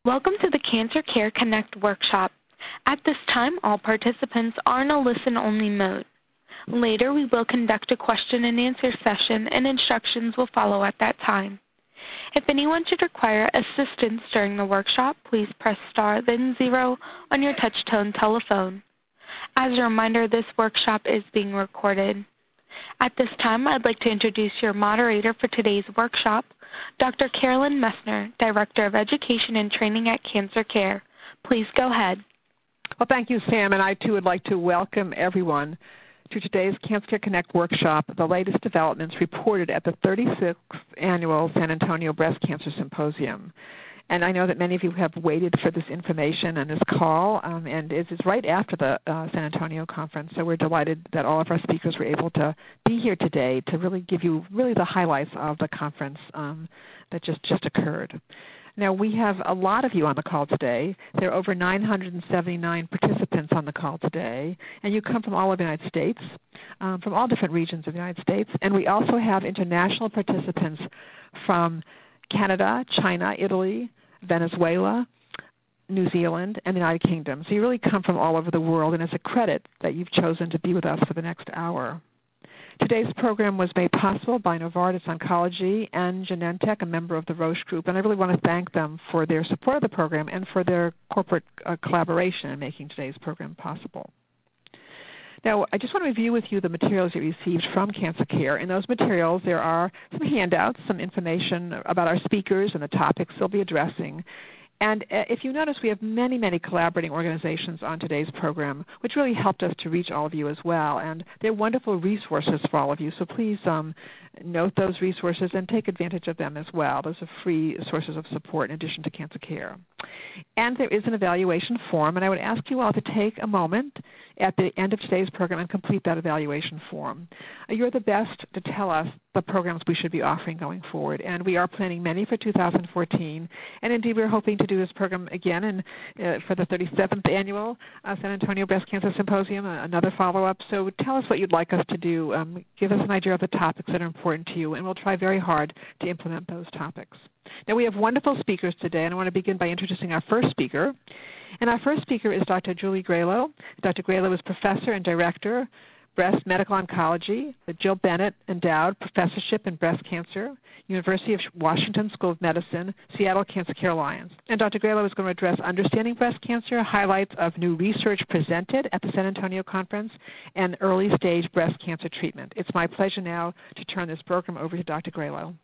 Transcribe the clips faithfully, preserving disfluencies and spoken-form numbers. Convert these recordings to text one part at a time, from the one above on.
Welcome to the Cancer Care Connect workshop. At this time, all participants are in a listen-only mode. Later, we will conduct a question and answer session, and instructions will follow at that time. If anyone should require assistance during the workshop, please press star then zero on your touch-tone telephone. As a reminder, this workshop is being recorded. At this time, I'd like to introduce your moderator for today's workshop, Doctor Carolyn Messner, Director of Education and Training at Cancer Care. Please go ahead. Well, thank you, Sam, and I too would like to welcome everyone to today's Cancer Care Connect workshop, the latest developments reported at the thirty-sixth Annual San Antonio Breast Cancer Symposium. And I know that many of you have waited for this information and this call, um, and it is right after the uh, San Antonio conference, so we're delighted that all of our speakers were able to be here today to really give you really the highlights of the conference um, that just, just occurred. Now, we have a lot of you on the call today. There are over nine hundred seventy-nine participants on the call today, and you come from all over the United States, um, from all different regions of the United States, and we also have international participants from Canada, China, Italy, Venezuela, New Zealand, and the United Kingdom. So you really come from all over the world, and it's a credit that you've chosen to be with us for the next hour. Today's program was made possible by Novartis Oncology and Genentech, a member of the Roche Group, and I really want to thank them for their support of the program and for their corporate uh, collaboration in making today's program possible. Now, I just want to review with you the materials you received from Cancer Care. In those materials, there are some handouts, some information about our speakers and the topics they'll be addressing. And if you notice, we have many, many collaborating organizations on today's program, which really helped us to reach all of you as well. And they're wonderful resources for all of you, so please um, note those resources and take advantage of them as well. Those are free sources of support in addition to Cancer Care. And there is an evaluation form, and I would ask you all to take a moment at the end of today's program and complete that evaluation form. You're the best to tell us the programs we should be offering going forward, and we are planning many for two thousand fourteen, and indeed we're hoping to do this program again and, uh, for the thirty-seventh Annual uh, San Antonio Breast Cancer Symposium, uh, another follow-up. So tell us what you'd like us to do. Um, give us an idea of the topics that are important to you, and we'll try very hard to implement those topics. Now, we have wonderful speakers today, and I want to begin by introducing our first speaker. And our first speaker is Doctor Julie Gralo. Doctor Gralo is Professor and Director, Breast Medical Oncology, the Jill Bennett Endowed Professorship in Breast Cancer, University of Washington School of Medicine, Seattle Cancer Care Alliance. And Doctor Gralo is going to address understanding breast cancer, highlights of new research presented at the San Antonio conference, and early-stage breast cancer treatment. It's my pleasure now to turn this program over to Doctor Gralo.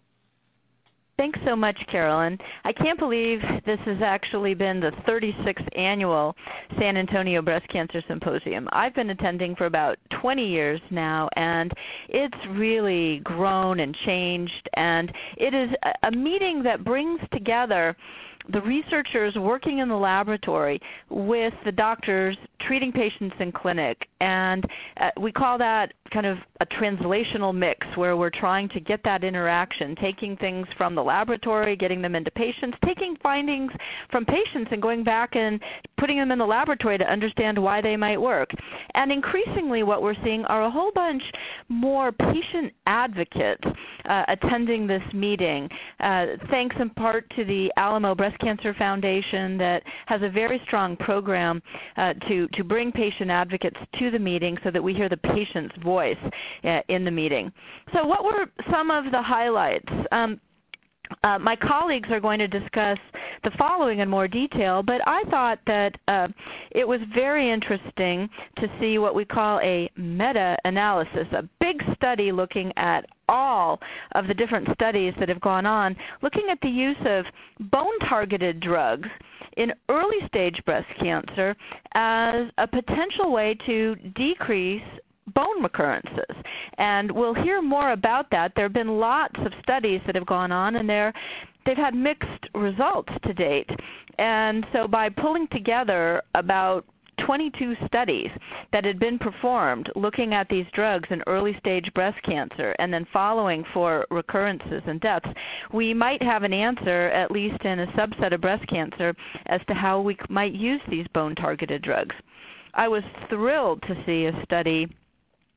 Thanks so much, Carolyn. I can't believe this has actually been the thirty-sixth Annual San Antonio Breast Cancer Symposium. I've been attending for about twenty years now, and it's really grown and changed, and it is a meeting that brings together the researchers working in the laboratory with the doctors treating patients in clinic, and uh, we call that kind of a translational mix where we're trying to get that interaction, taking things from the laboratory, getting them into patients, taking findings from patients and going back and putting them in the laboratory to understand why they might work. And increasingly what we're seeing are a whole bunch more patient advocates uh, attending this meeting, uh, thanks in part to the Alamo Breast Cancer Foundation that has a very strong program uh, to, to bring patient advocates to the meeting so that we hear the patient's voice uh, in the meeting. So what were some of the highlights? Um, Uh, my colleagues are going to discuss the following in more detail, but I thought that uh, it was very interesting to see what we call a meta-analysis, a big study looking at all of the different studies that have gone on, looking at the use of bone-targeted drugs in early-stage breast cancer as a potential way to decrease bone recurrences. And we'll hear more about that. There have been lots of studies that have gone on, and they're, they've had mixed results to date. And so by pulling together about twenty-two studies that had been performed looking at these drugs in early-stage breast cancer and then following for recurrences and deaths, we might have an answer, at least in a subset of breast cancer, as to how we might use these bone-targeted drugs. I was thrilled to see a study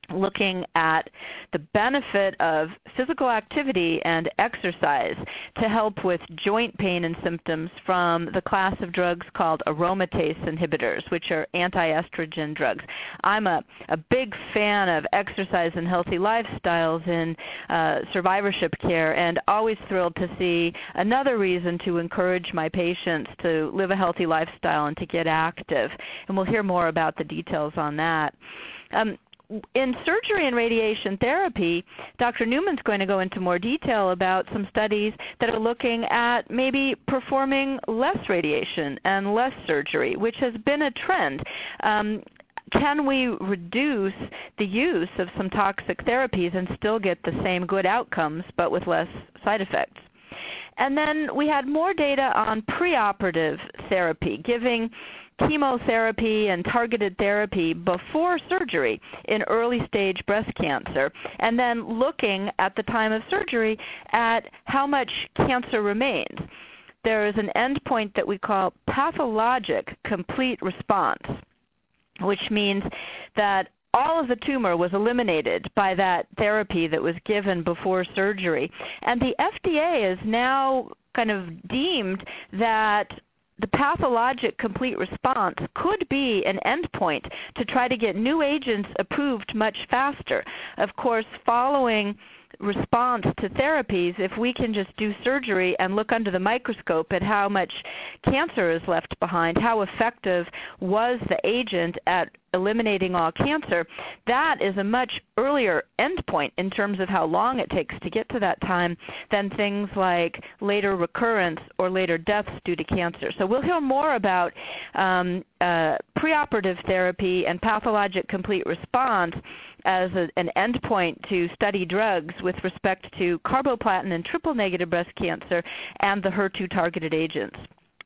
looking at the benefit of physical activity and exercise to help with joint pain and symptoms from the class of drugs called aromatase inhibitors, which are anti-estrogen drugs. I'm a, a big fan of exercise and healthy lifestyles in uh, survivorship care, and always thrilled to see another reason to encourage my patients to live a healthy lifestyle and to get active. And we'll hear more about the details on that. Um, In surgery and radiation therapy, Doctor Newman's going to go into more detail about some studies that are looking at maybe performing less radiation and less surgery, which has been a trend. Um, can we reduce the use of some toxic therapies and still get the same good outcomes but with less side effects? And then we had more data on preoperative therapy, giving chemotherapy and targeted therapy before surgery in early-stage breast cancer, and then looking at the time of surgery at how much cancer remains. There is an endpoint that we call pathologic complete response, which means that all of the tumor was eliminated by that therapy that was given before surgery. And the F D A is now kind of deemed that the pathologic complete response could be an endpoint to try to get new agents approved much faster. Of course, following response to therapies, if we can just do surgery and look under the microscope at how much cancer is left behind, how effective was the agent at eliminating all cancer, that is a much earlier endpoint in terms of how long it takes to get to that time than things like later recurrence or later deaths due to cancer. So we'll hear more about um, uh, preoperative therapy and pathologic complete response as a, an endpoint to study drugs with respect to carboplatin and triple-negative breast cancer and the H E R two targeted agents.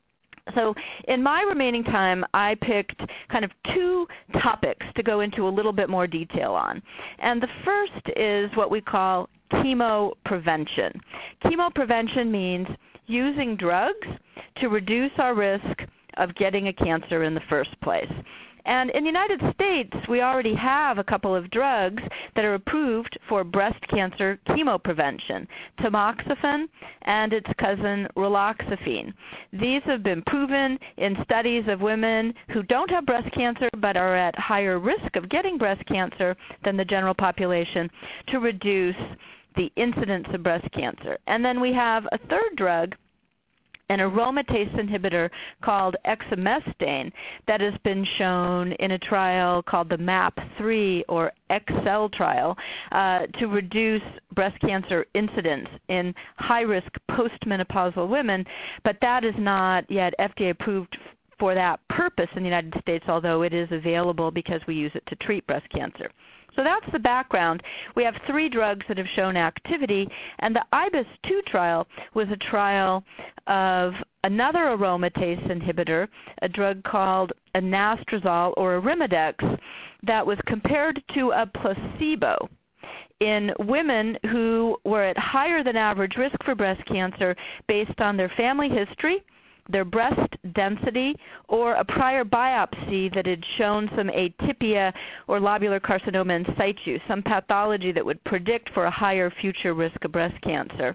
So in my remaining time, I picked kind of two topics to go into a little bit more detail on. And the first is what we call chemoprevention. Chemoprevention means using drugs to reduce our risk of getting a cancer in the first place. And in the United States, we already have a couple of drugs that are approved for breast cancer chemoprevention, tamoxifen and its cousin raloxifene. These have been proven in studies of women who don't have breast cancer but are at higher risk of getting breast cancer than the general population to reduce the incidence of breast cancer. And then we have a third drug, an aromatase inhibitor called exemestane, that has been shown in a trial called the MAP three or EXCEL trial uh, to reduce breast cancer incidence in high-risk postmenopausal women, but that is not yet F D A approved for that purpose in the United States, although it is available because we use it to treat breast cancer. So that's the background. We have three drugs that have shown activity, and the I B I S two trial was a trial of another aromatase inhibitor, a drug called anastrozole or Arimidex, that was compared to a placebo in women who were at higher than average risk for breast cancer based on their family history, their breast density, or a prior biopsy that had shown some atypia or lobular carcinoma in situ, some pathology that would predict for a higher future risk of breast cancer.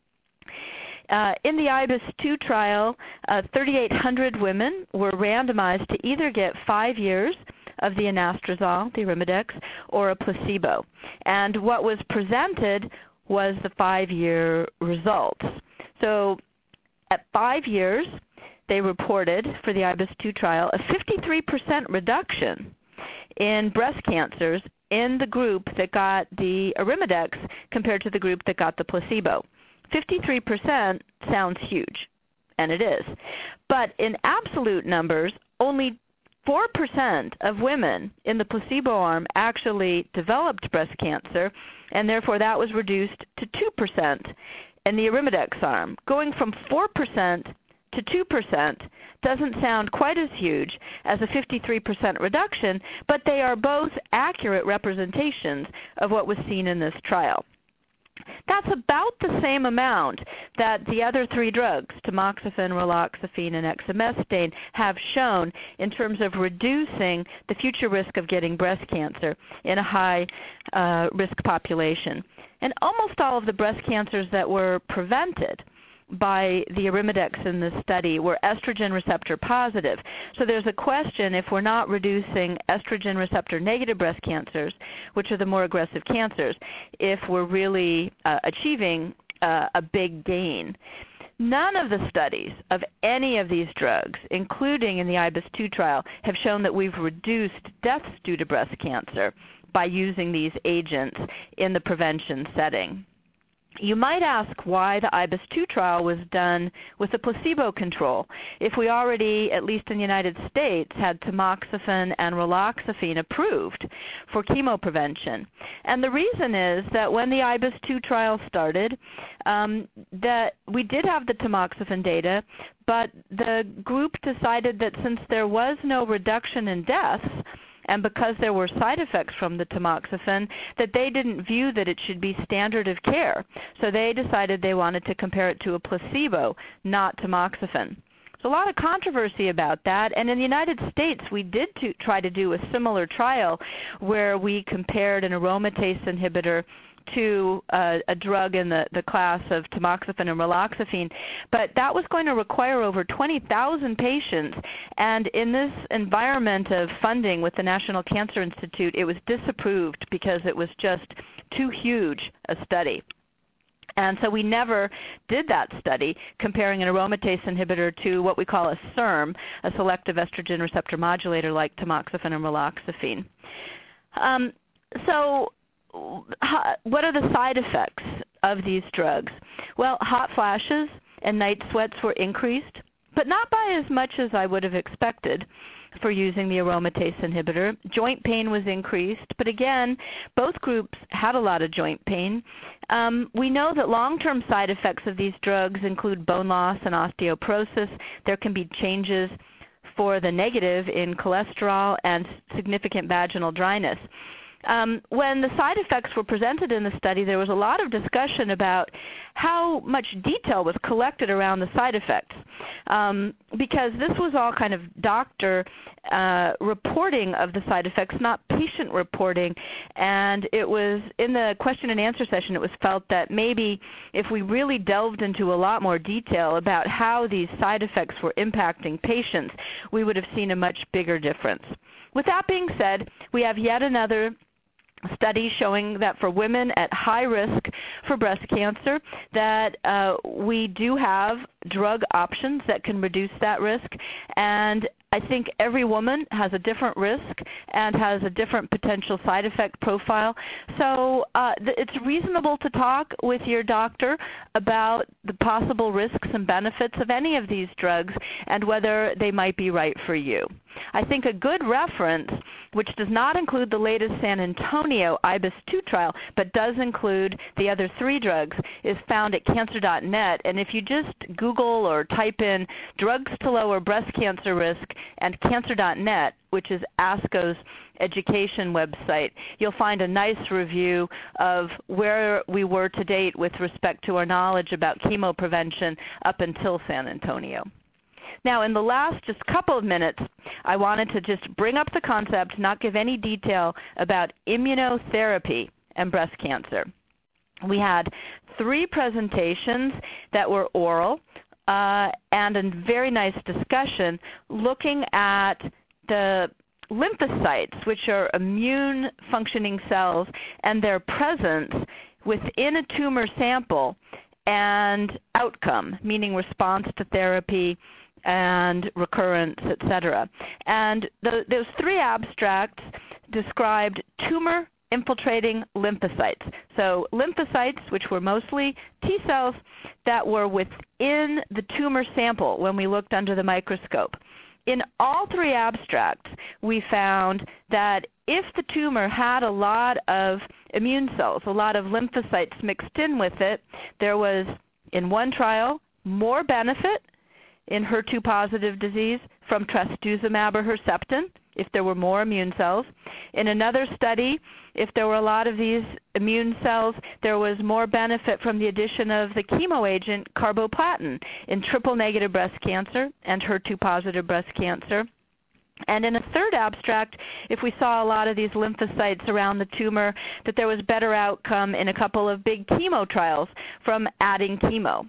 Uh, in the I B I S two trial, uh, thirty-eight hundred women were randomized to either get five years of the anastrozole, the Arimidex, or a placebo. And what was presented was the five-year results. So at five years, they reported for the I B I S two trial a fifty-three percent reduction in breast cancers in the group that got the Arimidex compared to the group that got the placebo. fifty-three percent sounds huge, and it is. But in absolute numbers, only four percent of women in the placebo arm actually developed breast cancer, and therefore that was reduced to two percent in the Arimidex arm. Going from four percent to two percent doesn't sound quite as huge as a fifty-three percent reduction, but they are both accurate representations of what was seen in this trial. That's about the same amount that the other three drugs, tamoxifen, raloxifene, and exemestane, have shown in terms of reducing the future risk of getting breast cancer in a high-risk uh, population. And almost all of the breast cancers that were prevented by the Arimidex in this study were estrogen receptor positive. So there's a question if we're not reducing estrogen receptor negative breast cancers, which are the more aggressive cancers, if we're really uh, achieving uh, a big gain. None of the studies of any of these drugs, including in the I B I S two trial, have shown that we've reduced deaths due to breast cancer by using these agents in the prevention setting. You might ask why the I B I S two trial was done with a placebo control if we already, at least in the United States, had tamoxifen and raloxifene approved for chemoprevention. And the reason is that when the I B I S two trial started, um, that we did have the tamoxifen data, but the group decided that since there was no reduction in deaths, and because there were side effects from the tamoxifen, that they didn't view that it should be standard of care. So they decided they wanted to compare it to a placebo, not tamoxifen. There's a lot of controversy about that, and in the United States we did to try to do a similar trial where we compared an aromatase inhibitor to uh, a drug in the, the class of tamoxifen and raloxifene, but that was going to require over twenty thousand patients, and in this environment of funding with the National Cancer Institute, it was disapproved because it was just too huge a study. And so we never did that study comparing an aromatase inhibitor to what we call a S E R M, a selective estrogen receptor modulator like tamoxifen and raloxifene. Um, so what are the side effects of these drugs? Well, hot flashes and night sweats were increased, but not by as much as I would have expected for using the aromatase inhibitor. Joint pain was increased, but again, both groups had a lot of joint pain. Um, we know that long-term side effects of these drugs include bone loss and osteoporosis. There can be changes for the negative in cholesterol and significant vaginal dryness. Um, when the side effects were presented in the study, there was a lot of discussion about how much detail was collected around the side effects, um, because this was all kind of doctor uh, reporting of the side effects, not patient reporting, and it was in the question and answer session it was felt that maybe if we really delved into a lot more detail about how these side effects were impacting patients, we would have seen a much bigger difference. With that being said, we have yet another study showing that for women at high risk for breast cancer, that uh, we do have drug options that can reduce that risk, and I think every woman has a different risk and has a different potential side effect profile. So uh, th- it's reasonable to talk with your doctor about the possible risks and benefits of any of these drugs and whether they might be right for you. I think a good reference, which does not include the latest San Antonio I B I S two trial, but does include the other three drugs, is found at cancer dot net. And if you just Google or type in drugs to lower breast cancer risk and cancer dot net, which is ASCO's education website, you'll find a nice review of where we were to date with respect to our knowledge about chemoprevention up until San Antonio. Now, in the last just couple of minutes, I wanted to just bring up the concept, not give any detail about immunotherapy and breast cancer. We had three presentations that were oral uh, and a very nice discussion looking at the lymphocytes, which are immune functioning cells, and their presence within a tumor sample and outcome, meaning response to therapy and recurrence, et cetera. And the, those three abstracts described tumor infiltrating lymphocytes. So lymphocytes, which were mostly T cells that were within the tumor sample when we looked under the microscope. In all three abstracts, we found that if the tumor had a lot of immune cells, a lot of lymphocytes mixed in with it, there was, in one trial, more benefit in H E R two positive disease from trastuzumab or Herceptin if there were more immune cells. In another study, if there were a lot of these immune cells, there was more benefit from the addition of the chemo agent carboplatin in triple-negative breast cancer and H E R two positive breast cancer. And in a third abstract, if we saw a lot of these lymphocytes around the tumor, that there was better outcome in a couple of big chemo trials from adding chemo.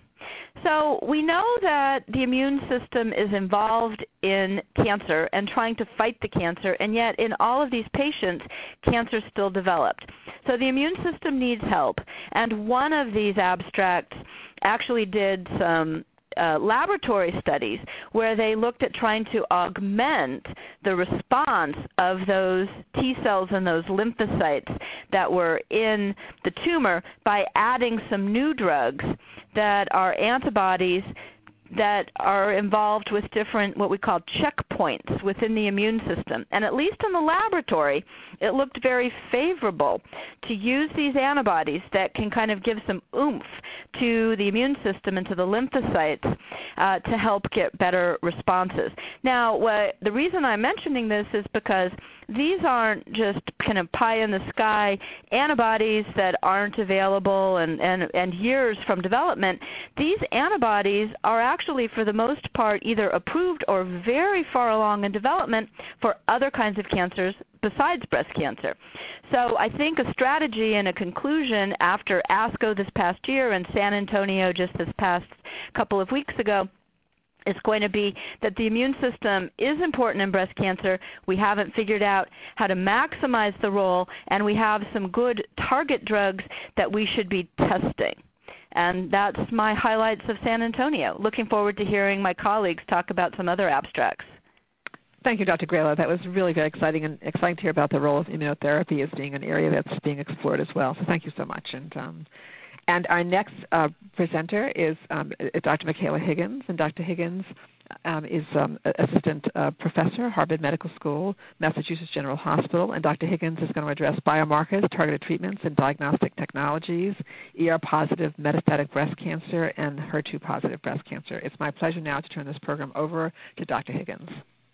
So we know that the immune system is involved in cancer and trying to fight the cancer, and yet in all of these patients, cancer still developed. So the immune system needs help. And one of these abstracts actually did some Uh, laboratory studies where they looked at trying to augment the response of those T cells and those lymphocytes that were in the tumor by adding some new drugs that are antibodies that are involved with different what we call checkpoints within the immune system. And at least in the laboratory, it looked very favorable to use these antibodies that can kind of give some oomph to the immune system and to the lymphocytes uh, to help get better responses. Now, what, the reason I'm mentioning this is because these aren't just kind of pie-in-the-sky antibodies that aren't available and, and, and years from development. These antibodies are actually, for the most part, either approved or very far along in development for other kinds of cancers besides breast cancer. So I think a strategy and a conclusion after ASCO this past year and San Antonio just this past couple of weeks ago is going to be that the immune system is important in breast cancer. We haven't figured out how to maximize the role, and we have some good target drugs that we should be testing. And that's my highlights of San Antonio. Looking forward to hearing my colleagues talk about some other abstracts. Thank you, Doctor Grella. That was really very exciting, and exciting to hear about the role of immunotherapy as being an area that's being explored as well. So thank you so much. And um, And our next uh, presenter is um, Doctor Michaela Higgins, and Doctor Higgins um, is um, Assistant uh, Professor, Harvard Medical School, Massachusetts General Hospital, and Doctor Higgins is going to address biomarkers, targeted treatments, and diagnostic technologies, E R-positive metastatic breast cancer, and H E R two-positive breast cancer. It's my pleasure now to turn this program over to Doctor Higgins.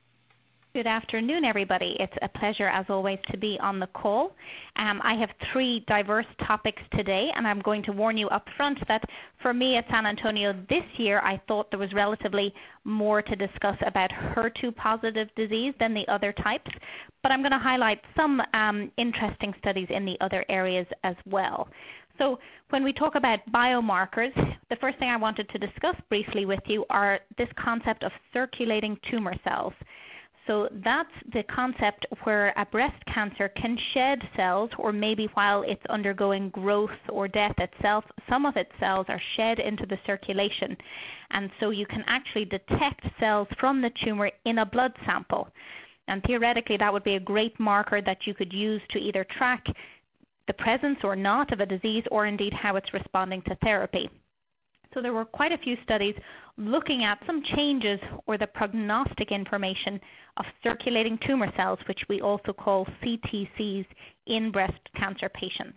Good afternoon, everybody. It's a pleasure, as always, to be on the call. Um, I have three diverse topics today, and I'm going to warn you up front that for me at San Antonio this year, I thought there was relatively more to discuss about H E R two-positive disease than the other types, but I'm going to highlight some um, interesting studies in the other areas as well. So when we talk about biomarkers, the first thing I wanted to discuss briefly with you are this concept of circulating tumor cells. So that's the concept where a breast cancer can shed cells, or maybe while it's undergoing growth or death itself, some of its cells are shed into the circulation. And so you can actually detect cells from the tumor in a blood sample. And theoretically, that would be a great marker that you could use to either track the presence or not of a disease, or indeed how it's responding to therapy. So there were quite a few studies looking at some changes or the prognostic information of circulating tumor cells, which we also call C T Cs, in breast cancer patients.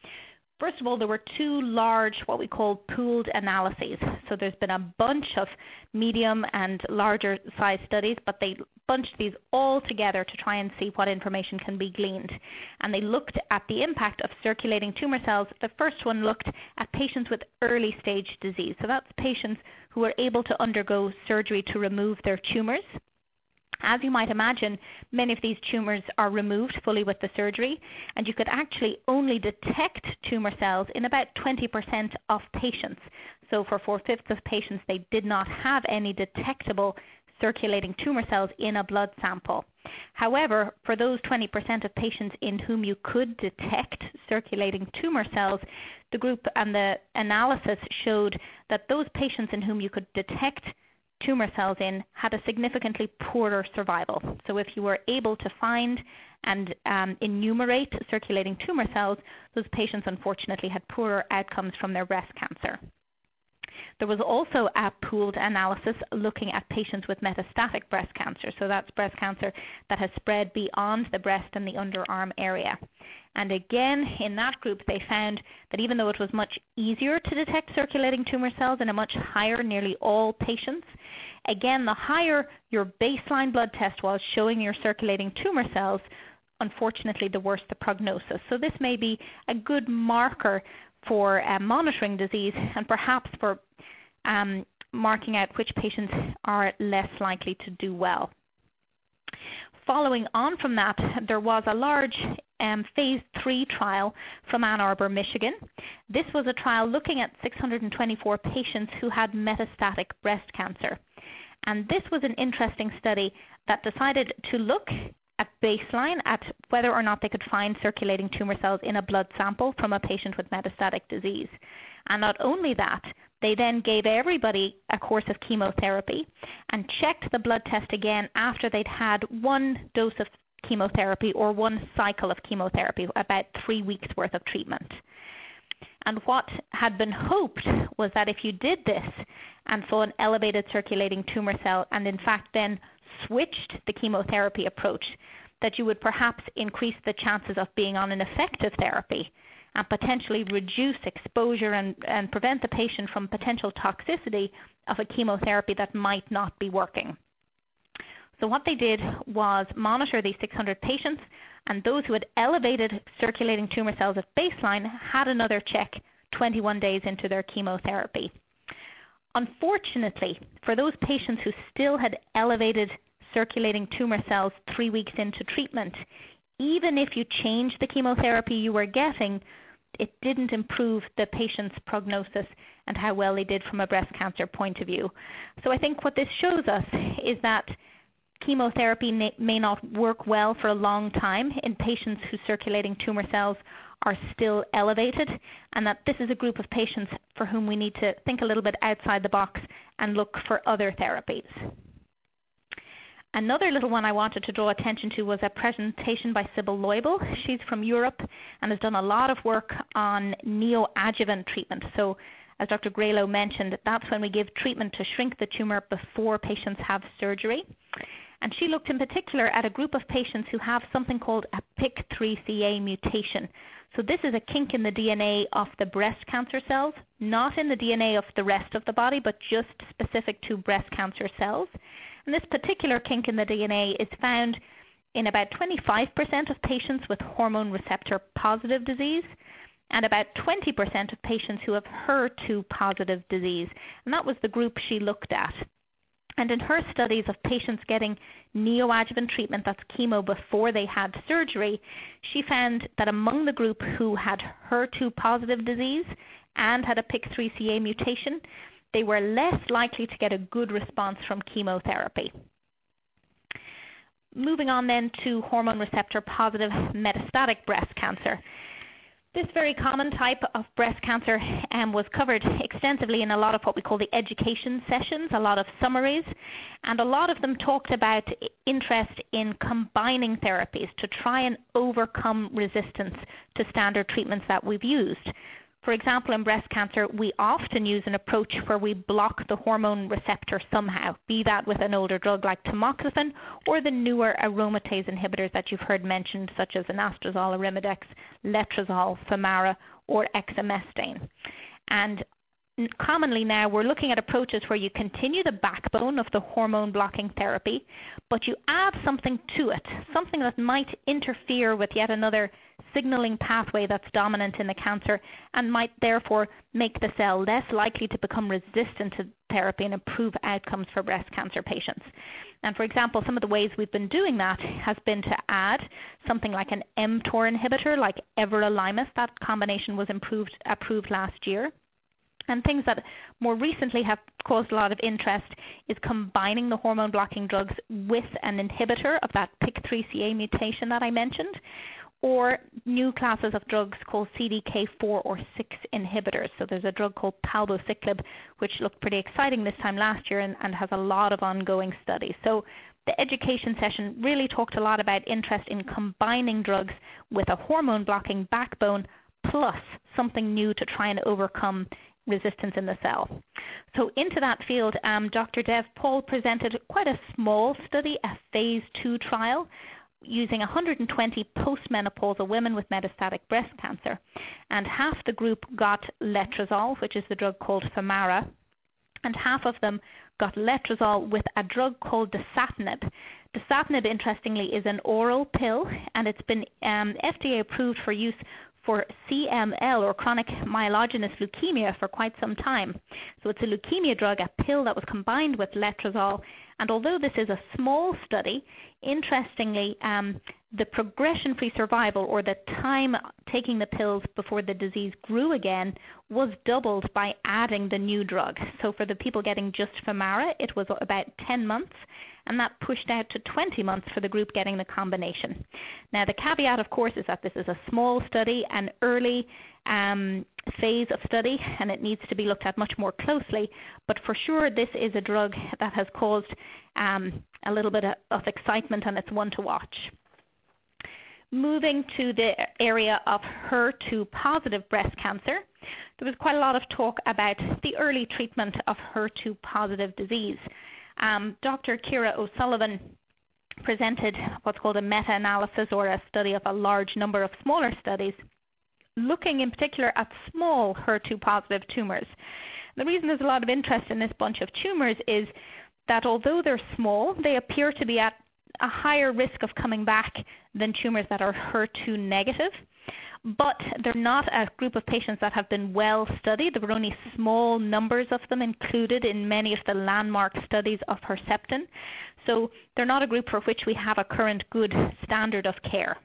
First of all, there were two large, what we call pooled analyses. So there's been a bunch of medium and larger size studies, but they bunched these all together to try and see what information can be gleaned. And they looked at the impact of circulating tumor cells. The first one looked at patients with early stage disease. So that's patients who were able to undergo surgery to remove their tumors. As you might imagine, many of these tumors are removed fully with the surgery, and you could actually only detect tumor cells in about twenty percent of patients. So for four-fifths of patients, they did not have any detectable circulating tumor cells in a blood sample. However, for those twenty percent of patients in whom you could detect circulating tumor cells, the group and the analysis showed that those patients in whom you could detect tumor cells in had a significantly poorer survival. So if you were able to find and um, enumerate circulating tumor cells, those patients unfortunately had poorer outcomes from their breast cancer. There was also a pooled analysis looking at patients with metastatic breast cancer. So that's breast cancer that has spread beyond the breast and the underarm area. And again, in that group, they found that even though it was much easier to detect circulating tumor cells in a much higher, nearly all patients, again, the higher your baseline blood test was showing your circulating tumor cells, unfortunately, the worse the prognosis. So this may be a good marker for uh, monitoring disease and perhaps for um, marking out which patients are less likely to do well. Following on from that, there was a large um, phase three trial from Ann Arbor, Michigan. This was a trial looking at six hundred twenty-four patients who had metastatic breast cancer. And this was an interesting study that decided to look at baseline at whether or not they could find circulating tumor cells in a blood sample from a patient with metastatic disease. And not only that, they then gave everybody a course of chemotherapy and checked the blood test again after they'd had one dose of chemotherapy or one cycle of chemotherapy, about three weeks worth of treatment. And what had been hoped was that if you did this and saw an elevated circulating tumor cell and in fact then switched the chemotherapy approach, that you would perhaps increase the chances of being on an effective therapy and potentially reduce exposure and, and prevent the patient from potential toxicity of a chemotherapy that might not be working. So what they did was monitor these six hundred patients, and those who had elevated circulating tumor cells at baseline had another check twenty-one days into their chemotherapy. Unfortunately, for those patients who still had elevated circulating tumor cells three weeks into treatment, even if you changed the chemotherapy you were getting, it didn't improve the patient's prognosis and how well they did from a breast cancer point of view. So I think what this shows us is that chemotherapy may not work well for a long time in patients whose circulating tumor cells are still elevated, and that this is a group of patients for whom we need to think a little bit outside the box and look for other therapies. Another little one I wanted to draw attention to was a presentation by Sybil Leubel. She's from Europe and has done a lot of work on neoadjuvant treatment. So as Doctor Graylow mentioned, that's when we give treatment to shrink the tumor before patients have surgery. And she looked in particular at a group of patients who have something called a P I K three C A mutation. So this is a kink in the D N A of the breast cancer cells, not in the D N A of the rest of the body, but just specific to breast cancer cells. And this particular kink in the D N A is found in about twenty-five percent of patients with hormone receptor positive disease and about twenty percent of patients who have H E R two positive disease. And that was the group she looked at. And in her studies of patients getting neoadjuvant treatment, that's chemo before they had surgery, she found that among the group who had H E R two positive disease and had a P I K three C A mutation, they were less likely to get a good response from chemotherapy. Moving on then to hormone receptor positive metastatic breast cancer. This very common type of breast cancer um, was covered extensively in a lot of what we call the education sessions, a lot of summaries, and a lot of them talked about interest in combining therapies to try and overcome resistance to standard treatments that we've used. For example, in breast cancer, we often use an approach where we block the hormone receptor somehow, be that with an older drug like tamoxifen or the newer aromatase inhibitors that you've heard mentioned, such as anastrozole, Arimidex, letrozole, Femara, or exemestane. And commonly now we're looking at approaches where you continue the backbone of the hormone blocking therapy, but you add something to it, something that might interfere with yet another signaling pathway that's dominant in the cancer and might therefore make the cell less likely to become resistant to therapy and improve outcomes for breast cancer patients. And for example, some of the ways we've been doing that has been to add something like an mTOR inhibitor like everolimus. That combination was improved, approved last year. And things that more recently have caused a lot of interest is combining the hormone blocking drugs with an inhibitor of that P I K three C A mutation that I mentioned, or new classes of drugs called C D K four or six inhibitors. So there's a drug called palbociclib, which looked pretty exciting this time last year and, and has a lot of ongoing studies. So the education session really talked a lot about interest in combining drugs with a hormone blocking backbone plus something new to try and overcome resistance in the cell. So into that field, um, Doctor Dev Paul presented quite a small study, a phase two trial, using one hundred twenty postmenopausal women with metastatic breast cancer. And half the group got letrozole, which is the drug called Femara, and half of them got letrozole with a drug called dasatinib. Dasatinib, interestingly, is an oral pill, and it's been um, F D A approved for use for C M L, or chronic myelogenous leukemia, for quite some time. So it's a leukemia drug, a pill that was combined with letrozole. And although this is a small study, interestingly, um, the progression-free survival, or the time taking the pills before the disease grew again, was doubled by adding the new drug. So for the people getting just Femara, it was about ten months, and that pushed out to twenty months for the group getting the combination. Now, the caveat, of course, is that this is a small study, an early um, phase of study, and it needs to be looked at much more closely. But for sure, this is a drug that has caused um, a little bit of, of excitement, and it's one to watch. Moving to the area of H E R two positive breast cancer, there was quite a lot of talk about the early treatment of H E R two positive disease. Um, Doctor Kira O'Sullivan presented what's called a meta-analysis, or a study of a large number of smaller studies, looking in particular at small H E R two positive tumors. The reason there's a lot of interest in this bunch of tumors is that although they're small, they appear to be at a higher risk of coming back than tumors that are H E R two negative. But they're not a group of patients that have been well studied. There were only small numbers of them included in many of the landmark studies of Herceptin. So they're not a group for which we have a current good standard of care.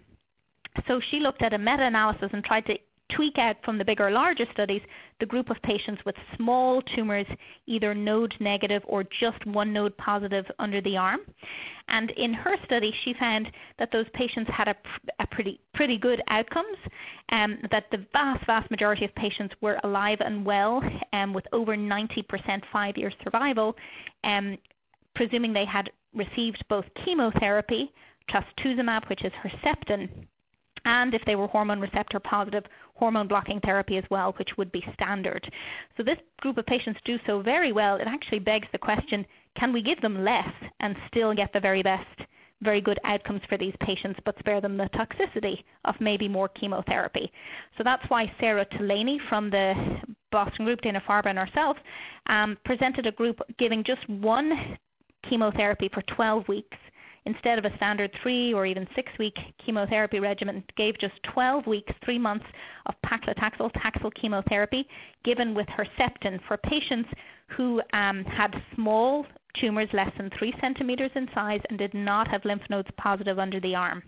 So she looked at a meta-analysis and tried to tweak out from the bigger, larger studies the group of patients with small tumors, either node negative or just one node positive under the arm. And in her study, she found that those patients had a, a pretty pretty good outcomes, um, that the vast, vast majority of patients were alive and well, um, with over ninety percent five-year survival, um, presuming they had received both chemotherapy, trastuzumab, which is Herceptin, and if they were hormone receptor positive, hormone blocking therapy as well, which would be standard. So this group of patients do so very well. It actually begs the question, can we give them less and still get the very best, very good outcomes for these patients, but spare them the toxicity of maybe more chemotherapy? So that's why Sarah Tolaney from the Boston group, Dana-Farber and herself, um, presented a group giving just one chemotherapy for twelve weeks. Instead of a standard three or even six-week chemotherapy regimen, gave just twelve weeks, three months of paclitaxel, Taxol chemotherapy, given with Herceptin for patients who um, had small tumors less than three centimeters in size and did not have lymph nodes positive under the arm.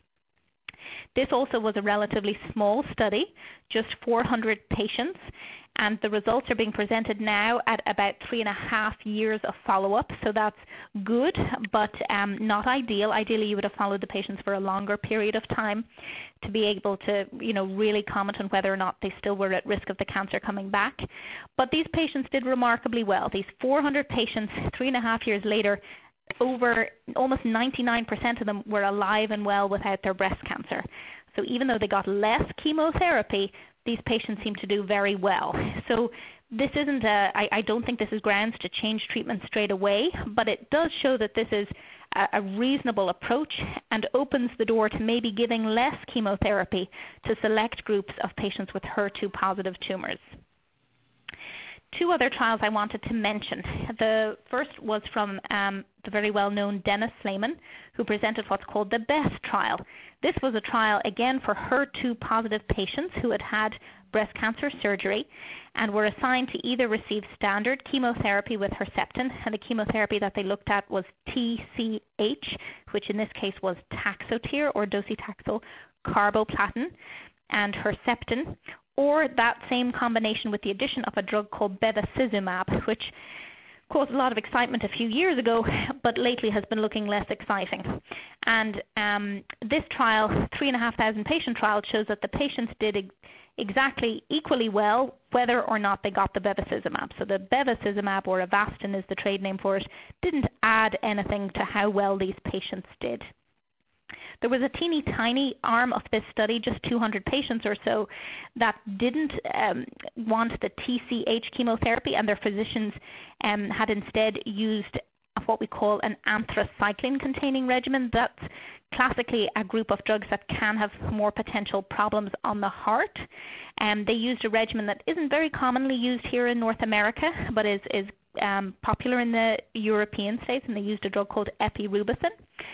This also was a relatively small study, just four hundred patients, and the results are being presented now at about three and a half years of follow-up. So that's good, but um, not ideal. Ideally, you would have followed the patients for a longer period of time to be able to, you know, really comment on whether or not they still were at risk of the cancer coming back. But these patients did remarkably well. These four hundred patients, three and a half years later, over almost ninety-nine percent of them were alive and well without their breast cancer. So even though they got less chemotherapy, these patients seem to do very well. So this isn't a, I, I don't think this is grounds to change treatment straight away, but it does show that this is a, a reasonable approach and opens the door to maybe giving less chemotherapy to select groups of patients with H E R two positive tumors. Two other trials I wanted to mention. The first was from um, the very well-known Dennis Slayman, who presented what's called the BEST trial. This was a trial, again, for H E R two positive patients who had had breast cancer surgery and were assigned to either receive standard chemotherapy with Herceptin, and the chemotherapy that they looked at was T C H, which in this case was Taxotere or docetaxel carboplatin, and Herceptin, or that same combination with the addition of a drug called bevacizumab, which caused a lot of excitement a few years ago, but lately has been looking less exciting. And um, this trial, three and a half thousand patient trial, shows that the patients did ex- exactly equally well whether or not they got the bevacizumab. So the bevacizumab, or Avastin is the trade name for it, didn't add anything to how well these patients did. There was a teeny tiny arm of this study, just two hundred patients or so, that didn't um, want the T C H chemotherapy, and their physicians um, had instead used what we call an anthracycline-containing regimen. That's classically a group of drugs that can have more potential problems on the heart. Um, they used a regimen that isn't very commonly used here in North America, but is, is um, popular in the European states, and they used a drug called epirubicin.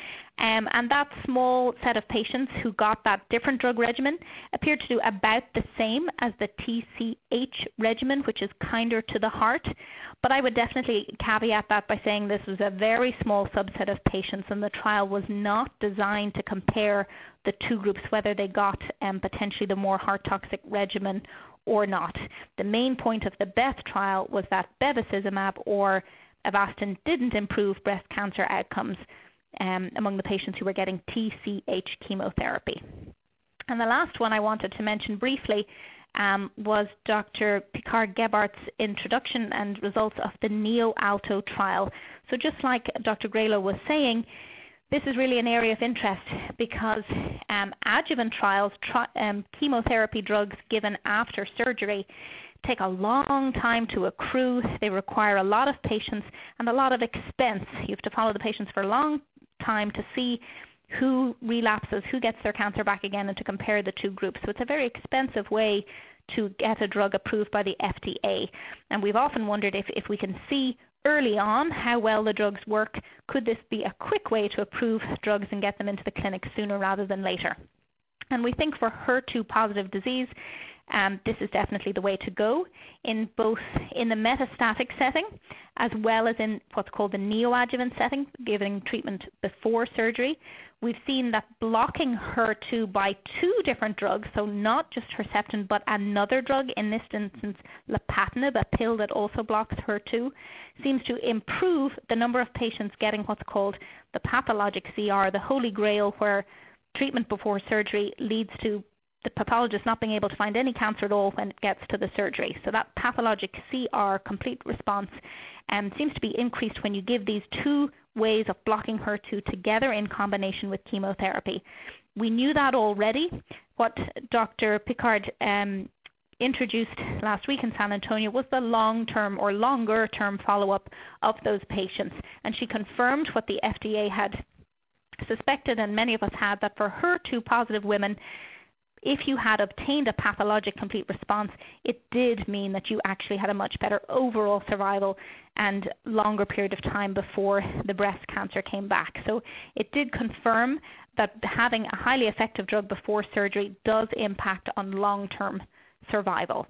Um, and that small set of patients who got that different drug regimen appeared to do about the same as the T C H regimen, which is kinder to the heart. But I would definitely caveat that by saying this was a very small subset of patients, and the trial was not designed to compare the two groups, whether they got um, potentially the more heart-toxic regimen or not. The main point of the B E T trial was that bevacizumab or Avastin didn't improve breast cancer outcomes Um, among the patients who were getting T C H chemotherapy. And the last one I wanted to mention briefly um, was Doctor Picard-Gebart's introduction and results of the NEO-ALTO trial. So just like Doctor Grelo was saying, this is really an area of interest because um, adjuvant trials, tri- um, chemotherapy drugs given after surgery, take a long time to accrue. They require a lot of patience and a lot of expense. You have to follow the patients for a long time to see who relapses, who gets their cancer back again, and to compare the two groups. So it's a very expensive way to get a drug approved by the F D A. And we've often wondered if, if we can see early on how well the drugs work, could this be a quick way to approve drugs and get them into the clinic sooner rather than later? And we think for H E R two positive disease, um, this is definitely the way to go in both in the metastatic setting as well as in what's called the neoadjuvant setting, giving treatment before surgery. We've seen that blocking H E R two by two different drugs, so not just Herceptin but another drug, in this instance lapatinib, a pill that also blocks H E R two, seems to improve the number of patients getting what's called the pathologic C R, the holy grail, where treatment before surgery leads to the pathologist not being able to find any cancer at all when it gets to the surgery. So that pathologic C R, complete response, um, seems to be increased when you give these two ways of blocking H E R two together in combination with chemotherapy. We knew that already. What Doctor Picard um, introduced last week in San Antonio was the long-term or longer-term follow-up of those patients, and she confirmed what the F D A had suspected and many of us had, that for H E R two positive women, if you had obtained a pathologic complete response, it did mean that you actually had a much better overall survival and longer period of time before the breast cancer came back. So it did confirm that having a highly effective drug before surgery does impact on long-term survival.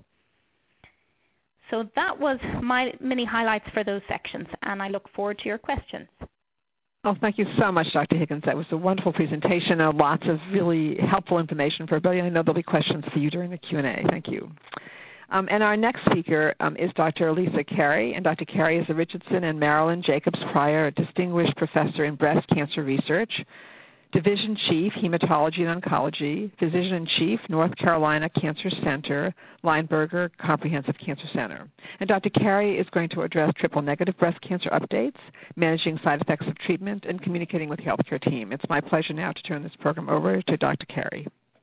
So that was my mini highlights for those sections, and I look forward to your questions. Oh, thank you so much, Doctor Higgins. That was a wonderful presentation and lots of really helpful information for everybody. I know there'll be questions for you during the Q and A. Thank you. Um, and our next speaker um, is Doctor Lisa Carey, and Doctor Carey is a Richardson and Marilyn Jacobs Pryor Distinguished Professor in Breast Cancer Research, Division Chief, Hematology and Oncology, Physician-in-Chief, North Carolina Cancer Center, Lineberger Comprehensive Cancer Center. And Doctor Carey is going to address triple-negative breast cancer updates, managing side effects of treatment, and communicating with the healthcare team. It's my pleasure now to turn this program over to Doctor Carey.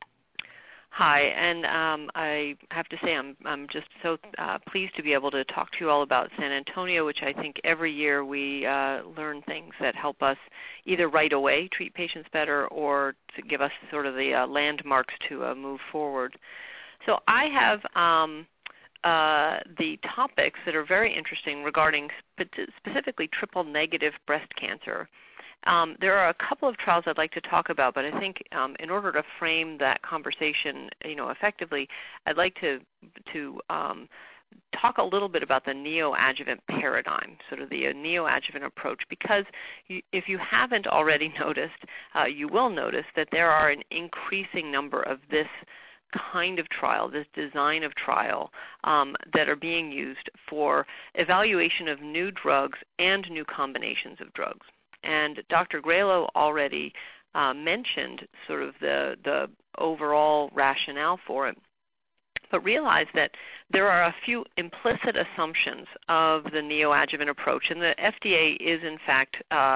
Hi, and um, I have to say I'm, I'm just so uh, pleased to be able to talk to you all about San Antonio, which I think every year we uh, learn things that help us either right away treat patients better or to give us sort of the uh, landmarks to uh, move forward. So I have um, uh, the topics that are very interesting regarding spe- specifically triple-negative breast cancer. Um, there are a couple of trials I'd like to talk about, but I think um, in order to frame that conversation, you know, effectively, I'd like to to um, talk a little bit about the neoadjuvant paradigm, sort of the uh, neoadjuvant approach, because you, if you haven't already noticed, uh, you will notice that there are an increasing number of this kind of trial, this design of trial um, that are being used for evaluation of new drugs and new combinations of drugs. And Doctor Grelo already uh, mentioned sort of the, the overall rationale for it, but realize that there are a few implicit assumptions of the neoadjuvant approach, and the F D A is in fact uh,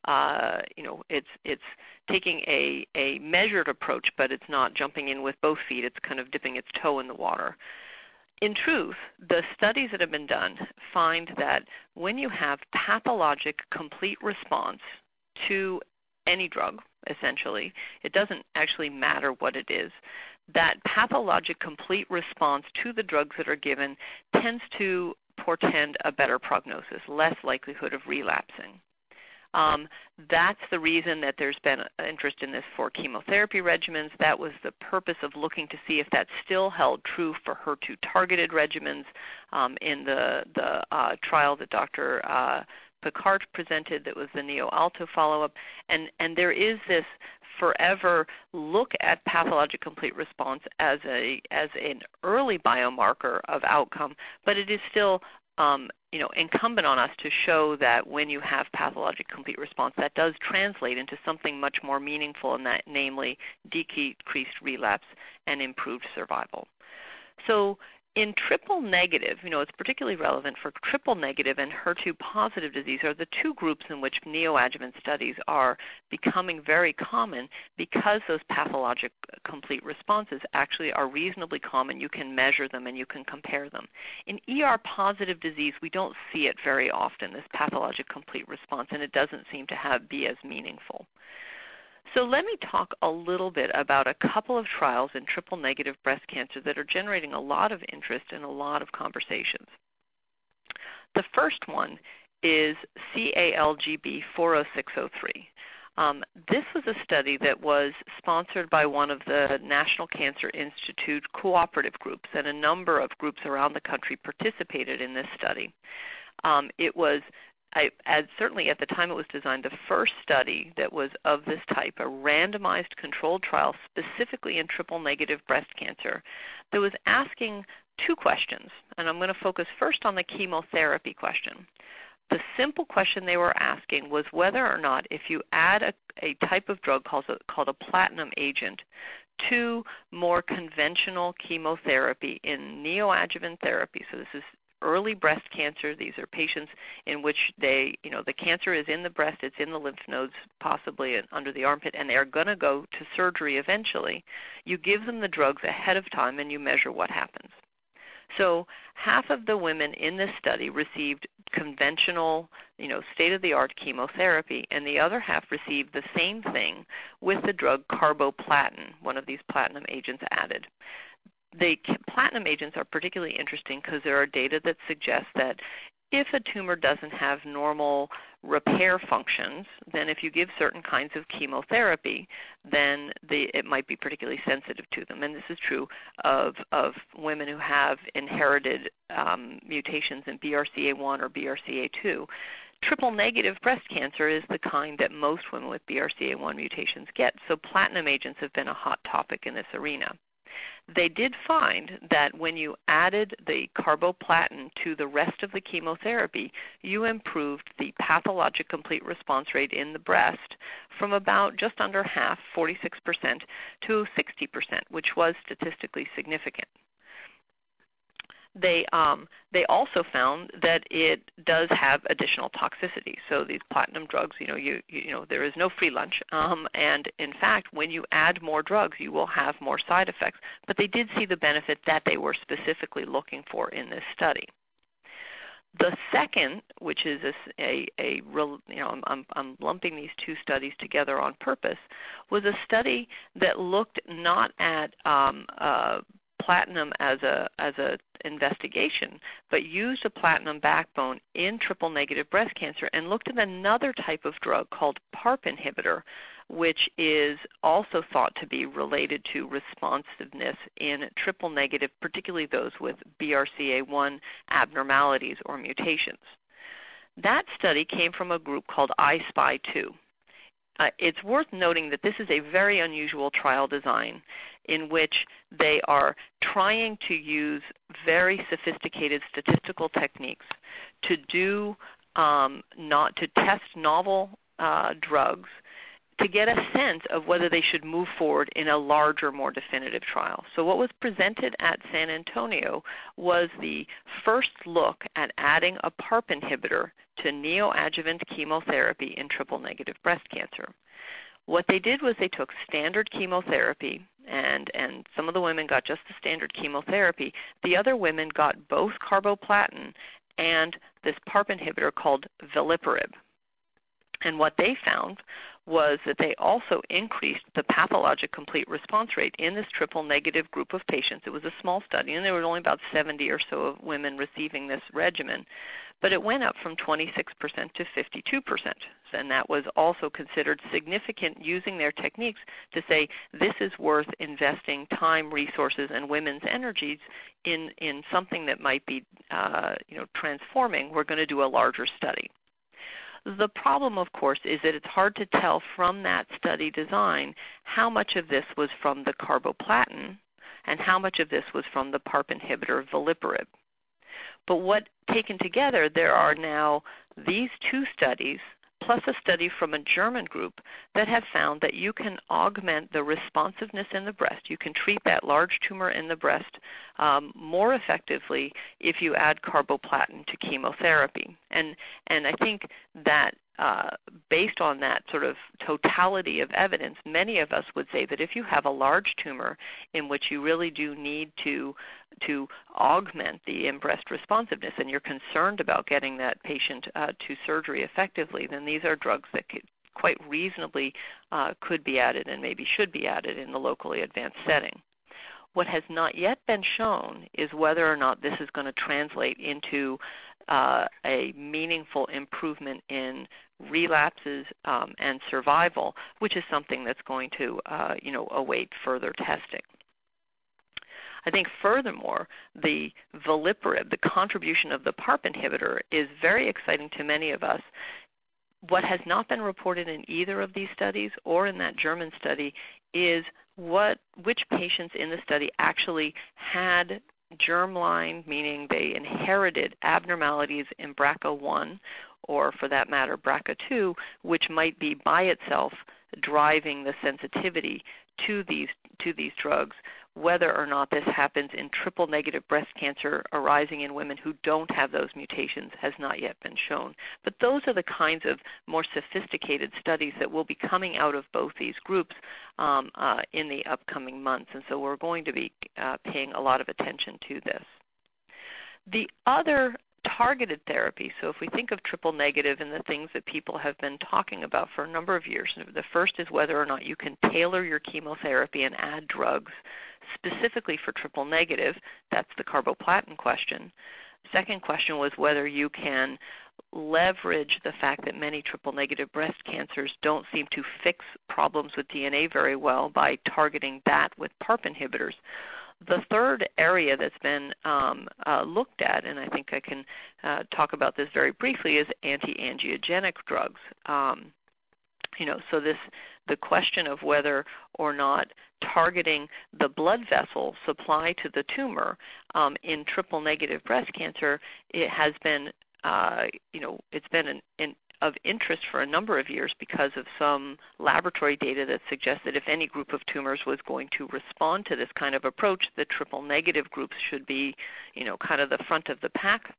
uh, you know, it's it's taking a, a measured approach, but it's not jumping in with both feet. It's kind of dipping its toe in the water. In truth, the studies that have been done find that when you have pathologic complete response to any drug, essentially, it doesn't actually matter what it is, that pathologic complete response to the drugs that are given tends to portend a better prognosis, less likelihood of relapsing. Um, that's the reason that there's been interest in this for chemotherapy regimens. That was the purpose of looking to see if that still held true for H E R two-targeted regimens um, in the, the uh, trial that Doctor Uh, Picard presented that was the NEO-ALTO follow-up. And, and there is this forever look at pathologic complete response as, a, as an early biomarker of outcome, but it is still Um, you know, incumbent on us to show that when you have pathologic complete response, that does translate into something much more meaningful, in that, namely decreased relapse and improved survival. So in triple negative, you know, it's particularly relevant for triple negative and H E R two positive disease are the two groups in which neoadjuvant studies are becoming very common because those pathologic complete responses actually are reasonably common. You can measure them and you can compare them. In E R positive disease, we don't see it very often, this pathologic complete response, and it doesn't seem to have be as meaningful. So let me talk a little bit about a couple of trials in triple-negative breast cancer that are generating a lot of interest and a lot of conversations. The first one is C A L G B four oh six oh three. Um, this was a study that was sponsored by one of the National Cancer Institute cooperative groups, and a number of groups around the country participated in this study. Um, it was I, as certainly at the time it was designed, the first study that was of this type, a randomized controlled trial specifically in triple-negative breast cancer, that was asking two questions. And I'm going to focus first on the chemotherapy question. The simple question they were asking was whether or not if you add a, a type of drug called a, called a platinum agent to more conventional chemotherapy in neoadjuvant therapy, so this is early breast cancer. These are patients in which they, you know, the cancer is in the breast, it's in the lymph nodes, possibly under the armpit, and they're going to go to surgery eventually. You give them the drugs ahead of time and you measure what happens. So half of the women in this study received conventional, you know, state-of-the-art chemotherapy, and the other half received the same thing with the drug carboplatin, one of these platinum agents added. The platinum agents are particularly interesting because there are data that suggest that if a tumor doesn't have normal repair functions, then if you give certain kinds of chemotherapy, then the, it might be particularly sensitive to them. And this is true of, of women who have inherited um, mutations in B R C A one or B R C A two. Triple-negative breast cancer is the kind that most women with B R C A one mutations get, so platinum agents have been a hot topic in this arena. They did find that when you added the carboplatin to the rest of the chemotherapy, you improved the pathologic complete response rate in the breast from about just under half, forty-six percent, to sixty percent, which was statistically significant. They um, they also found that it does have additional toxicity. So these platinum drugs, you know, you you know, there is no free lunch. Um, and in fact, when you add more drugs, you will have more side effects. But they did see the benefit that they were specifically looking for in this study. The second, which is a, a, a real, you know, I'm, I'm, I'm lumping these two studies together on purpose, was a study that looked not at um, uh, platinum as a as a investigation, but used a platinum backbone in triple-negative breast cancer and looked at another type of drug called PARP inhibitor, which is also thought to be related to responsiveness in triple-negative, particularly those with B R C A one abnormalities or mutations. That study came from a group called I SPY two. Uh, it's worth noting that this is a very unusual trial design in which they are trying to use very sophisticated statistical techniques to do um, not to test novel uh, drugs to get a sense of whether they should move forward in a larger, more definitive trial. So what was presented at San Antonio was the first look at adding a PARP inhibitor to neoadjuvant chemotherapy in triple-negative breast cancer. What they did was they took standard chemotherapy, and, and some of the women got just the standard chemotherapy. The other women got both carboplatin and this PARP inhibitor called veliparib. And what they found was that they also increased the pathologic complete response rate in this triple-negative group of patients. It was a small study, and there were only about seventy or so of women receiving this regimen. But it went up from twenty-six percent to fifty-two percent. And that was also considered significant, using their techniques to say this is worth investing time, resources, and women's energies in, in something that might be uh, you know, transforming. We're going to do a larger study. The problem, of course, is that it's hard to tell from that study design how much of this was from the carboplatin and how much of this was from the PARP inhibitor veliparib. But what taken together, there are now these two studies plus a study from a German group that have found that you can augment the responsiveness in the breast. You can treat that large tumor in the breast um, more effectively if you add carboplatin to chemotherapy. And, and I think that uh, based on that sort of totality of evidence, many of us would say that if you have a large tumor in which you really do need to to augment the in-breast responsiveness, and you're concerned about getting that patient uh, to surgery effectively, then these are drugs that could, quite reasonably uh, could be added and maybe should be added in the locally advanced setting. What has not yet been shown is whether or not this is going to translate into uh, a meaningful improvement in relapses um, and survival, which is something that's going to uh, you know, await further testing. I think furthermore, the veliparib, the contribution of the PARP inhibitor, is very exciting to many of us. What has not been reported in either of these studies or in that German study is what, which patients in the study actually had germline, meaning they inherited abnormalities in B R C A one, or for that matter B R C A two, which might be by itself driving the sensitivity to these, to these drugs. Whether or not this happens in triple-negative breast cancer arising in women who don't have those mutations has not yet been shown. But those are the kinds of more sophisticated studies that will be coming out of both these groups um, uh, in the upcoming months. And so we're going to be uh, paying a lot of attention to this. The other targeted therapy, so if we think of triple negative and the things that people have been talking about for a number of years, the first is whether or not you can tailor your chemotherapy and add drugs specifically for triple negative. That's the carboplatin question. Second question was whether you can leverage the fact that many triple negative breast cancers don't seem to fix problems with D N A very well by targeting that with PARP inhibitors. The third area that's been um, uh, looked at, and I think I can uh, talk about this very briefly, is anti-angiogenic drugs. Um, you know, so this, the question of whether or not targeting the blood vessel supply to the tumor um, in triple-negative breast cancer, it has been, uh, you know, it's been an, an of interest for a number of years because of some laboratory data that suggests that if any group of tumors was going to respond to this kind of approach, the triple negative groups should be, you know, kind of the front of the pack.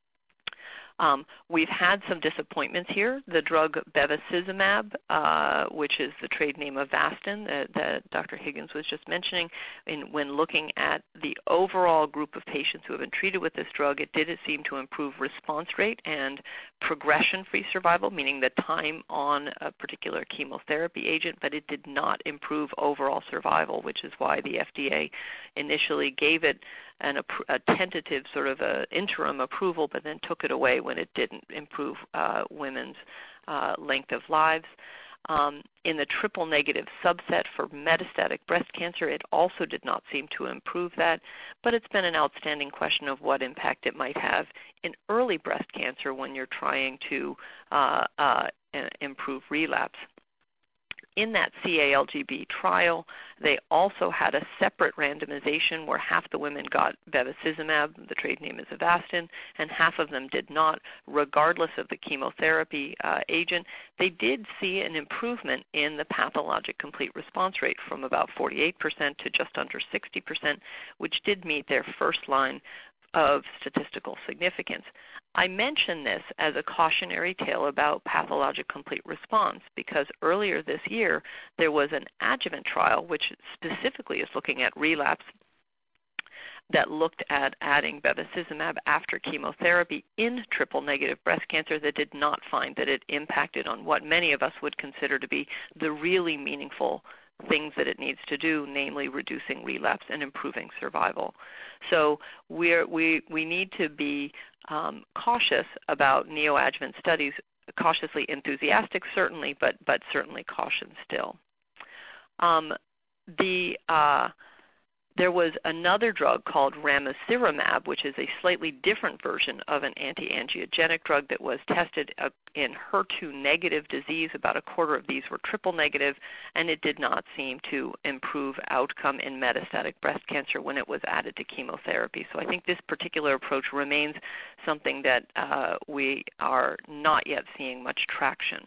Um, we've had some disappointments here. The drug bevacizumab, uh, which is the trade name of Avastin that, that Doctor Higgins was just mentioning, in, when looking at the overall group of patients who have been treated with this drug, it did seem to improve response rate and progression-free survival, meaning the time on a particular chemotherapy agent, but it did not improve overall survival, which is why the F D A initially gave it an, a tentative sort of a interim approval, but then took it away when it didn't improve uh, women's uh, length of lives. Um, in the triple-negative subset for metastatic breast cancer, it also did not seem to improve that, but it's been an outstanding question of what impact it might have in early breast cancer when you're trying to uh, uh, improve relapse. In that C A L G B trial, they also had a separate randomization where half the women got bevacizumab, the trade name is Avastin, and half of them did not, regardless of the chemotherapy uh, agent. They did see an improvement in the pathologic complete response rate from about forty-eight percent to just under sixty percent, which did meet their first line of statistical significance. I mention this as a cautionary tale about pathologic complete response because earlier this year there was an adjuvant trial which specifically is looking at relapse that looked at adding bevacizumab after chemotherapy in triple-negative breast cancer that did not find that it impacted on what many of us would consider to be the really meaningful things that it needs to do, namely reducing relapse and improving survival. So we're, we, we need to be um, cautious about neoadjuvant studies, cautiously enthusiastic certainly, but, but certainly caution still. Um, the... Uh, There was another drug called ramucirumab, which is a slightly different version of an anti-angiogenic drug that was tested in H E R two negative disease. About a quarter of these were triple negative, and it did not seem to improve outcome in metastatic breast cancer when it was added to chemotherapy. So I think this particular approach remains something that uh, we are not yet seeing much traction.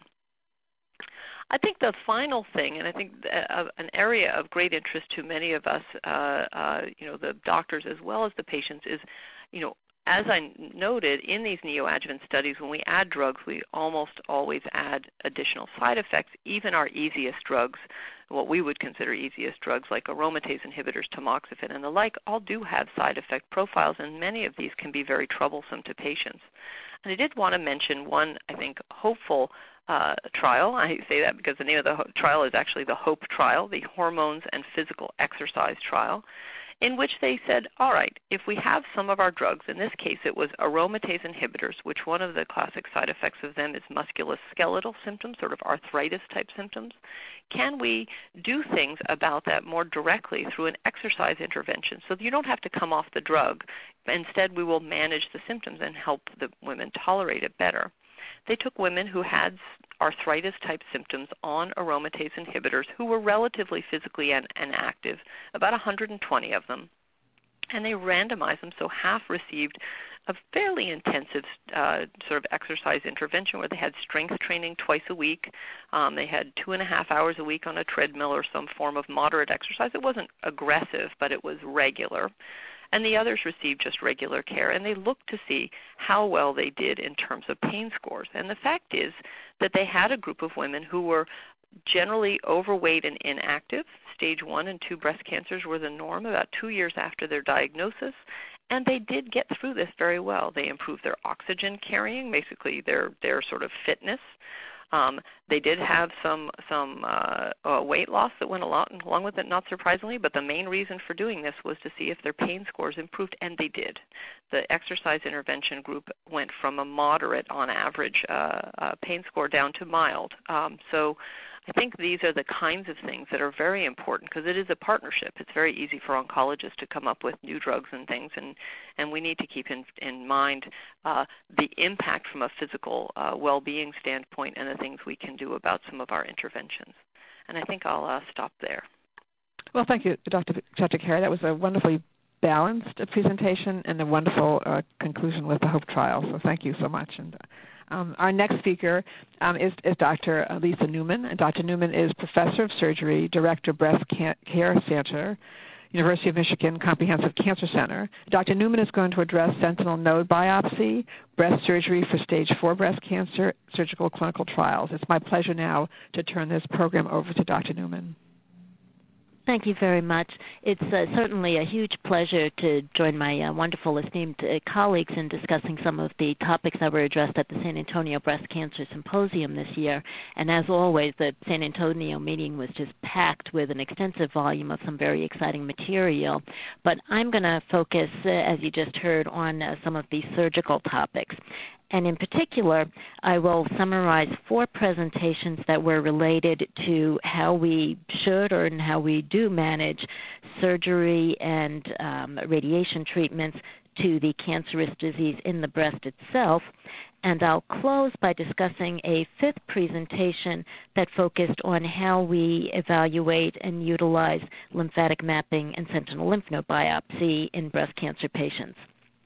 I think the final thing, and I think uh, an area of great interest to many of us, uh, uh, you know, the doctors as well as the patients, is, you know, as I noted, in these neoadjuvant studies, when we add drugs, we almost always add additional side effects. Even our easiest drugs, what we would consider easiest drugs like aromatase inhibitors, tamoxifen, and the like, all do have side effect profiles, and many of these can be very troublesome to patients. And I did want to mention one, I think, hopeful Uh, trial. I say that because the name of the ho- trial is actually the HOPE trial, the Hormones and Physical Exercise trial, in which they said, all right, if we have some of our drugs, in this case it was aromatase inhibitors, which one of the classic side effects of them is musculoskeletal symptoms, sort of arthritis-type symptoms, can we do things about that more directly through an exercise intervention so that you don't have to come off the drug. Instead, we will manage the symptoms and help the women tolerate it better. They took women who had arthritis-type symptoms on aromatase inhibitors who were relatively physically and, and active, about one hundred twenty of them, and they randomized them so half received a fairly intensive uh, sort of exercise intervention where they had strength training twice a week. Um, they had two and a half hours a week on a treadmill or some form of moderate exercise. It wasn't aggressive, but it was regular. And the others received just regular care, and they looked to see how well they did in terms of pain scores. And the fact is that they had a group of women who were generally overweight and inactive. Stage one and two breast cancers were the norm about two years after their diagnosis, and they did get through this very well. They improved their oxygen carrying, basically their, their sort of fitness. Um, they did have some some uh, uh, weight loss that went along, along with it, not surprisingly, but the main reason for doing this was to see if their pain scores improved, and they did. The exercise intervention group went from a moderate, on average, uh, uh, pain score down to mild. Um, so I think these are the kinds of things that are very important because it is a partnership. It's very easy for oncologists to come up with new drugs and things, and, and we need to keep in, in mind uh, the impact from a physical uh, well-being standpoint and the things we can do about some of our interventions. And I think I'll uh, stop there. Well, thank you, Doctor Doctor Carey. That was a wonderfully balanced presentation and a wonderful uh, conclusion with the HOPE trial. So thank you so much. And um, our next speaker um, is, is Doctor Lisa Newman. And Doctor Newman is Professor of Surgery, Director of Breast Care Center, University of Michigan Comprehensive Cancer Center. Doctor Newman is going to address sentinel node biopsy, breast surgery for stage four breast cancer, surgical clinical trials. It's my pleasure now to turn this program over to Doctor Newman. Thank you very much. It's uh, certainly a huge pleasure to join my uh, wonderful esteemed uh, colleagues in discussing some of the topics that were addressed at the San Antonio Breast Cancer Symposium this year. And as always, the San Antonio meeting was just packed with an extensive volume of some very exciting material. But I'm going to focus, uh, as you just heard, on uh, some of the surgical topics. And in particular, I will summarize four presentations that were related to how we should or and how we do manage surgery and um, radiation treatments to the cancerous disease in the breast itself. And I'll close by discussing a fifth presentation that focused on how we evaluate and utilize lymphatic mapping and sentinel lymph node biopsy in breast cancer patients.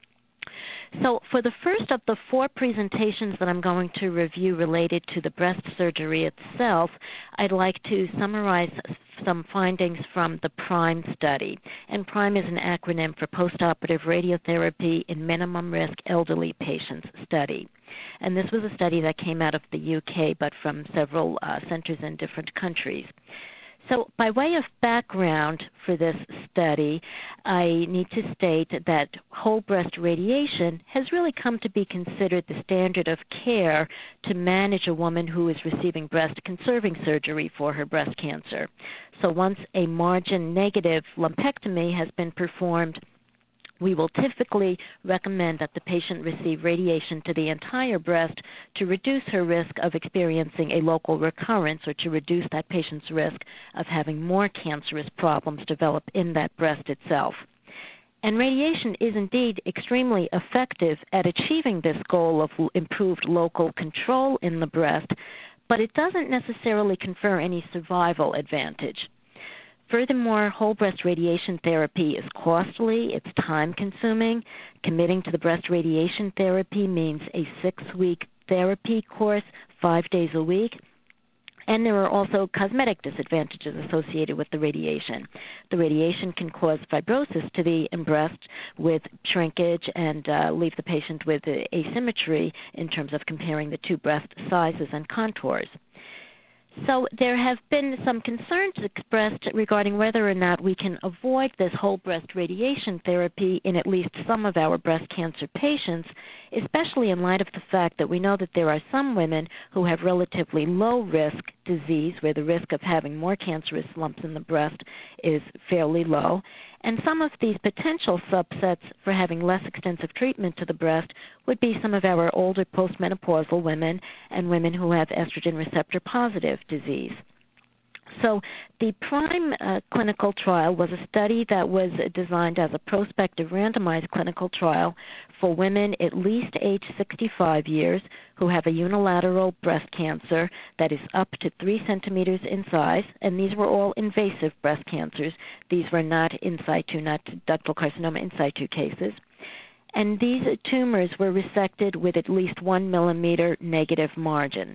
So for the first of the four presentations that I'm going to review related to the breast surgery itself, I'd like to summarize some findings from the PRIME study. And PRIME is an acronym for Postoperative Radiotherapy in Minimum Risk Elderly Patients study. And this was a study that came out of the U K, but from several uh, centers in different countries. So by way of background for this study, I need to state that whole breast radiation has really come to be considered the standard of care to manage a woman who is receiving breast-conserving surgery for her breast cancer. So once a margin-negative lumpectomy has been performed, we will typically recommend that the patient receive radiation to the entire breast to reduce her risk of experiencing a local recurrence, or to reduce that patient's risk of having more cancerous problems develop in that breast itself. And radiation is indeed extremely effective at achieving this goal of improved local control in the breast, but it doesn't necessarily confer any survival advantage. Furthermore, whole breast radiation therapy is costly, it's time-consuming. Committing to the breast radiation therapy means a six-week therapy course, five days a week. And there are also cosmetic disadvantages associated with the radiation. The radiation can cause fibrosis to the breast with shrinkage and uh, leave the patient with asymmetry in terms of comparing the two breast sizes and contours. So there have been some concerns expressed regarding whether or not we can avoid this whole breast radiation therapy in at least some of our breast cancer patients, especially in light of the fact that we know that there are some women who have relatively low-risk disease, where the risk of having more cancerous lumps in the breast is fairly low, and some of these potential subsets for having less extensive treatment to the breast would be some of our older postmenopausal women and women who have estrogen receptor positive disease. So the PRIME uh, clinical trial was a study that was designed as a prospective randomized clinical trial for women at least age sixty-five years who have a unilateral breast cancer that is up to three centimeters in size, and these were all invasive breast cancers. These were not in situ, not ductal carcinoma in situ cases. And these tumors were resected with at least one millimeter negative margin.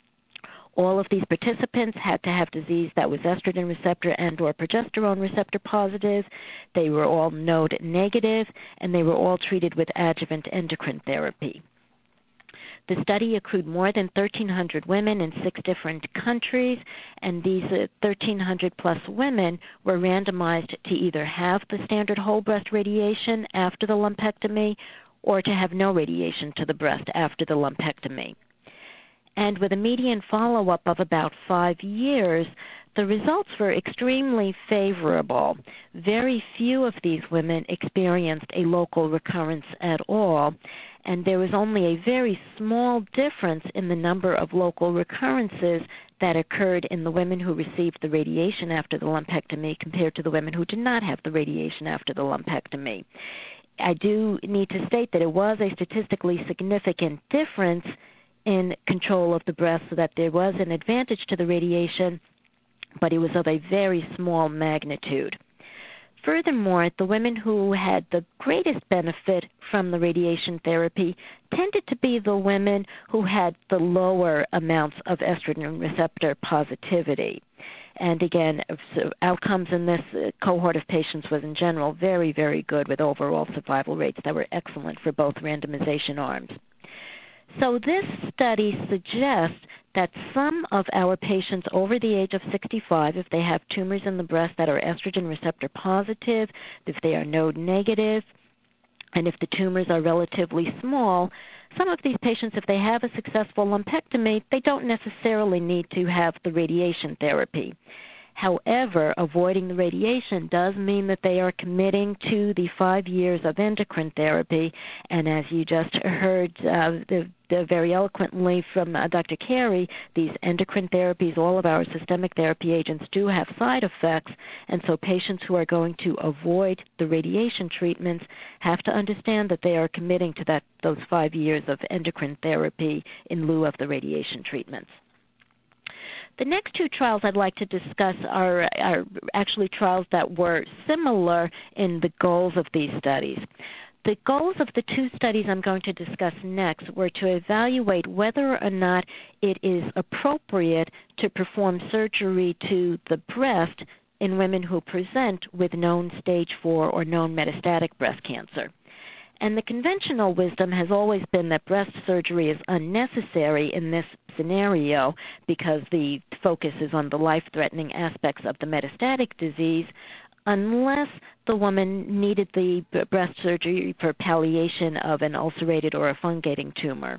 All of these participants had to have disease that was estrogen receptor and or progesterone receptor positive. They were all node negative, and they were all treated with adjuvant endocrine therapy. The study accrued more than thirteen hundred women in six different countries, and these uh, thirteen hundred plus women were randomized to either have the standard whole breast radiation after the lumpectomy or to have no radiation to the breast after the lumpectomy. And with a median follow-up of about five years, the results were extremely favorable. Very few of these women experienced a local recurrence at all, and there was only a very small difference in the number of local recurrences that occurred in the women who received the radiation after the lumpectomy compared to the women who did not have the radiation after the lumpectomy. I do need to state that it was a statistically significant difference in control of the breast, so that there was an advantage to the radiation, but it was of a very small magnitude. Furthermore, the women who had the greatest benefit from the radiation therapy tended to be the women who had the lower amounts of estrogen receptor positivity. And again, so outcomes in this cohort of patients was in general very, very good, with overall survival rates that were excellent for both randomization arms. So this study suggests that some of our patients over the age of sixty-five, if they have tumors in the breast that are estrogen receptor positive, if they are node negative, and if the tumors are relatively small, some of these patients, if they have a successful lumpectomy, they don't necessarily need to have the radiation therapy. However, avoiding the radiation does mean that they are committing to the five years of endocrine therapy, and as you just heard uh, the, the very eloquently from uh, Doctor Carey, these endocrine therapies, all of our systemic therapy agents, do have side effects, and so patients who are going to avoid the radiation treatments have to understand that they are committing to that those five years of endocrine therapy in lieu of the radiation treatments. The next two trials I'd like to discuss are, are actually trials that were similar in the goals of these studies. the goals of the two studies I'm going to discuss next were to evaluate whether or not it is appropriate to perform surgery to the breast in women who present with known stage four or known metastatic breast cancer. And the conventional wisdom has always been that breast surgery is unnecessary in this scenario because the focus is on the life-threatening aspects of the metastatic disease, unless the woman needed the breast surgery for palliation of an ulcerated or a fungating tumor.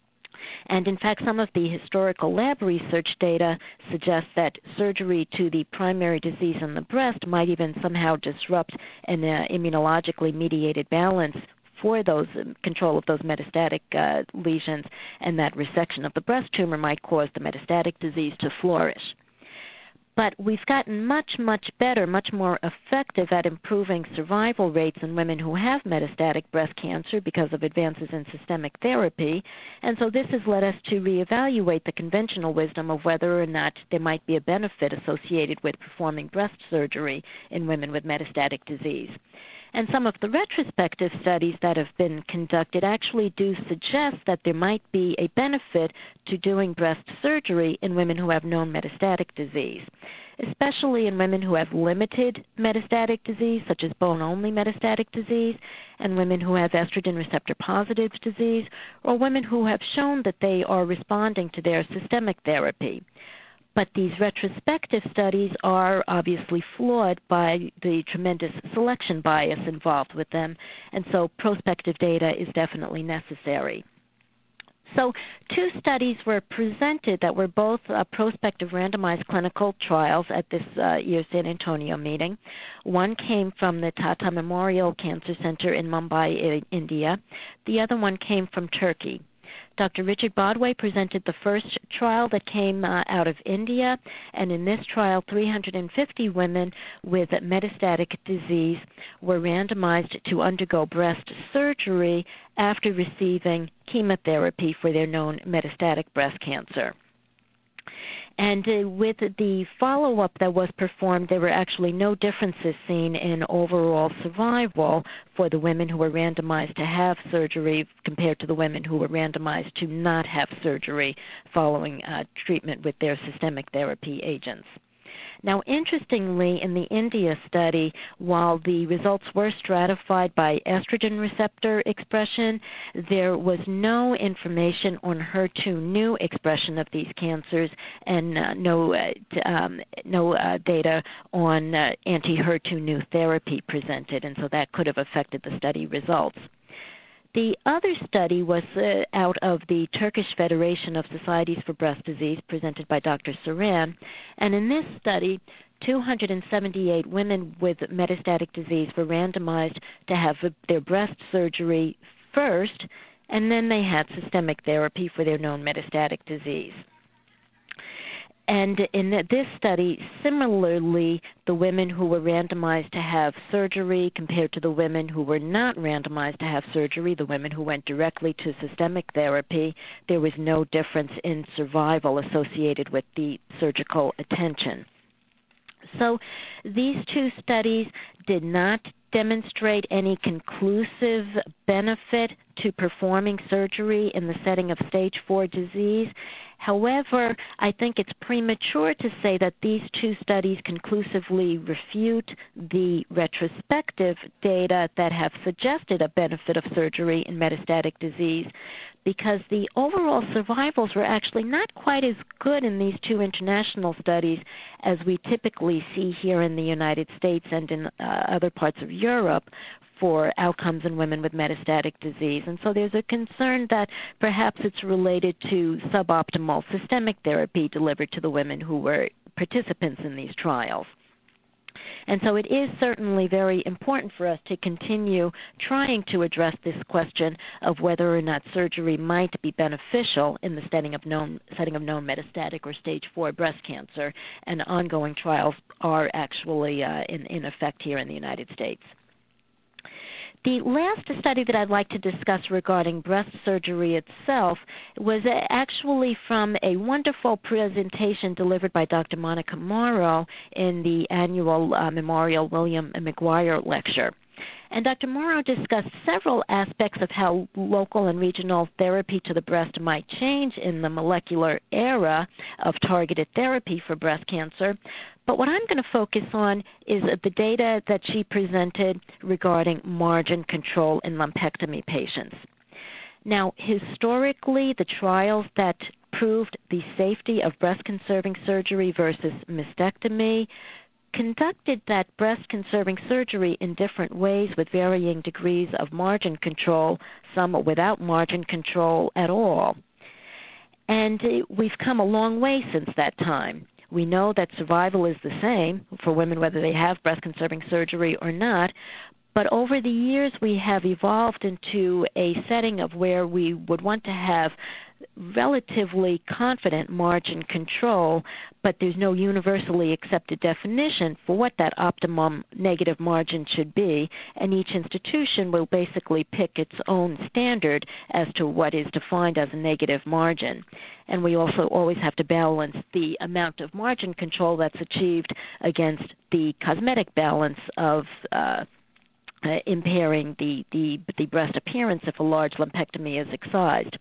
And in fact, some of the historical lab research data suggests that surgery to the primary disease in the breast might even somehow disrupt an uh, immunologically mediated balance for those um, control of those metastatic uh, lesions, and that resection of the breast tumor might cause the metastatic disease to flourish. But we've gotten much, much better, much more effective at improving survival rates in women who have metastatic breast cancer because of advances in systemic therapy. And so this has led us to reevaluate the conventional wisdom of whether or not there might be a benefit associated with performing breast surgery in women with metastatic disease. And some of the retrospective studies that have been conducted actually do suggest that there might be a benefit to doing breast surgery in women who have known metastatic disease, especially in women who have limited metastatic disease, such as bone-only metastatic disease, and women who have estrogen receptor-positive disease, or women who have shown that they are responding to their systemic therapy. But these retrospective studies are obviously flawed by the tremendous selection bias involved with them, and so prospective data is definitely necessary. So two studies were presented that were both uh, prospective randomized clinical trials at this uh, year's San Antonio meeting. One came from the Tata Memorial Cancer Center in Mumbai, India. The other one came from Turkey. Doctor Richard Bodway presented the first trial that came uh, out of India, and in this trial, three hundred fifty women with metastatic disease were randomized to undergo breast surgery after receiving chemotherapy for their known metastatic breast cancer. And uh, with the follow-up that was performed, there were actually no differences seen in overall survival for the women who were randomized to have surgery compared to the women who were randomized to not have surgery following uh, treatment with their systemic therapy agents. Now, interestingly, in the India study, while the results were stratified by estrogen receptor expression, there was no information on H E R two new expression of these cancers and uh, no uh, um, no uh, data on uh, anti-H E R two new therapy presented, and so that could have affected the study results. The other study was uh, out of the Turkish Federation of Societies for Breast Disease, presented by Doctor Saran, and in this study, two hundred seventy-eight women with metastatic disease were randomized to have their breast surgery first, and then they had systemic therapy for their known metastatic disease. And in this study, similarly, the women who were randomized to have surgery compared to the women who were not randomized to have surgery, the women who went directly to systemic therapy, there was no difference in survival associated with the surgical attention. So these two studies did not demonstrate any conclusive benefit to performing surgery in the setting of stage four disease. However, I think it's premature to say that these two studies conclusively refute the retrospective data that have suggested a benefit of surgery in metastatic disease, because the overall survivals were actually not quite as good in these two international studies as we typically see here in the United States and in uh, other parts of Europe for outcomes in women with metastatic disease. And so there's a concern that perhaps it's related to suboptimal systemic therapy delivered to the women who were participants in these trials. And so it is certainly very important for us to continue trying to address this question of whether or not surgery might be beneficial in the setting of known, setting of known metastatic or stage four breast cancer, and ongoing trials are actually uh, in, in effect here in the United States. The last study that I'd like to discuss regarding breast surgery itself was actually from a wonderful presentation delivered by Doctor Monica Morrow in the annual uh, Memorial William McGuire Lecture. And Doctor Morrow discussed several aspects of how local and regional therapy to the breast might change in the molecular era of targeted therapy for breast cancer. But what I'm going to focus on is the data that she presented regarding margin control in lumpectomy patients. Now, historically, the trials that proved the safety of breast-conserving surgery versus mastectomy conducted that breast-conserving surgery in different ways with varying degrees of margin control, some without margin control at all. And we've come a long way since that time. We know that survival is the same for women whether they have breast-conserving surgery or not, but over the years we have evolved into a setting of where we would want to have relatively confident margin control, but there's no universally accepted definition for what that optimum negative margin should be, and each institution will basically pick its own standard as to what is defined as a negative margin. And we also always have to balance the amount of margin control that's achieved against the cosmetic balance of uh, uh, impairing the, the, the breast appearance if a large lumpectomy is excised.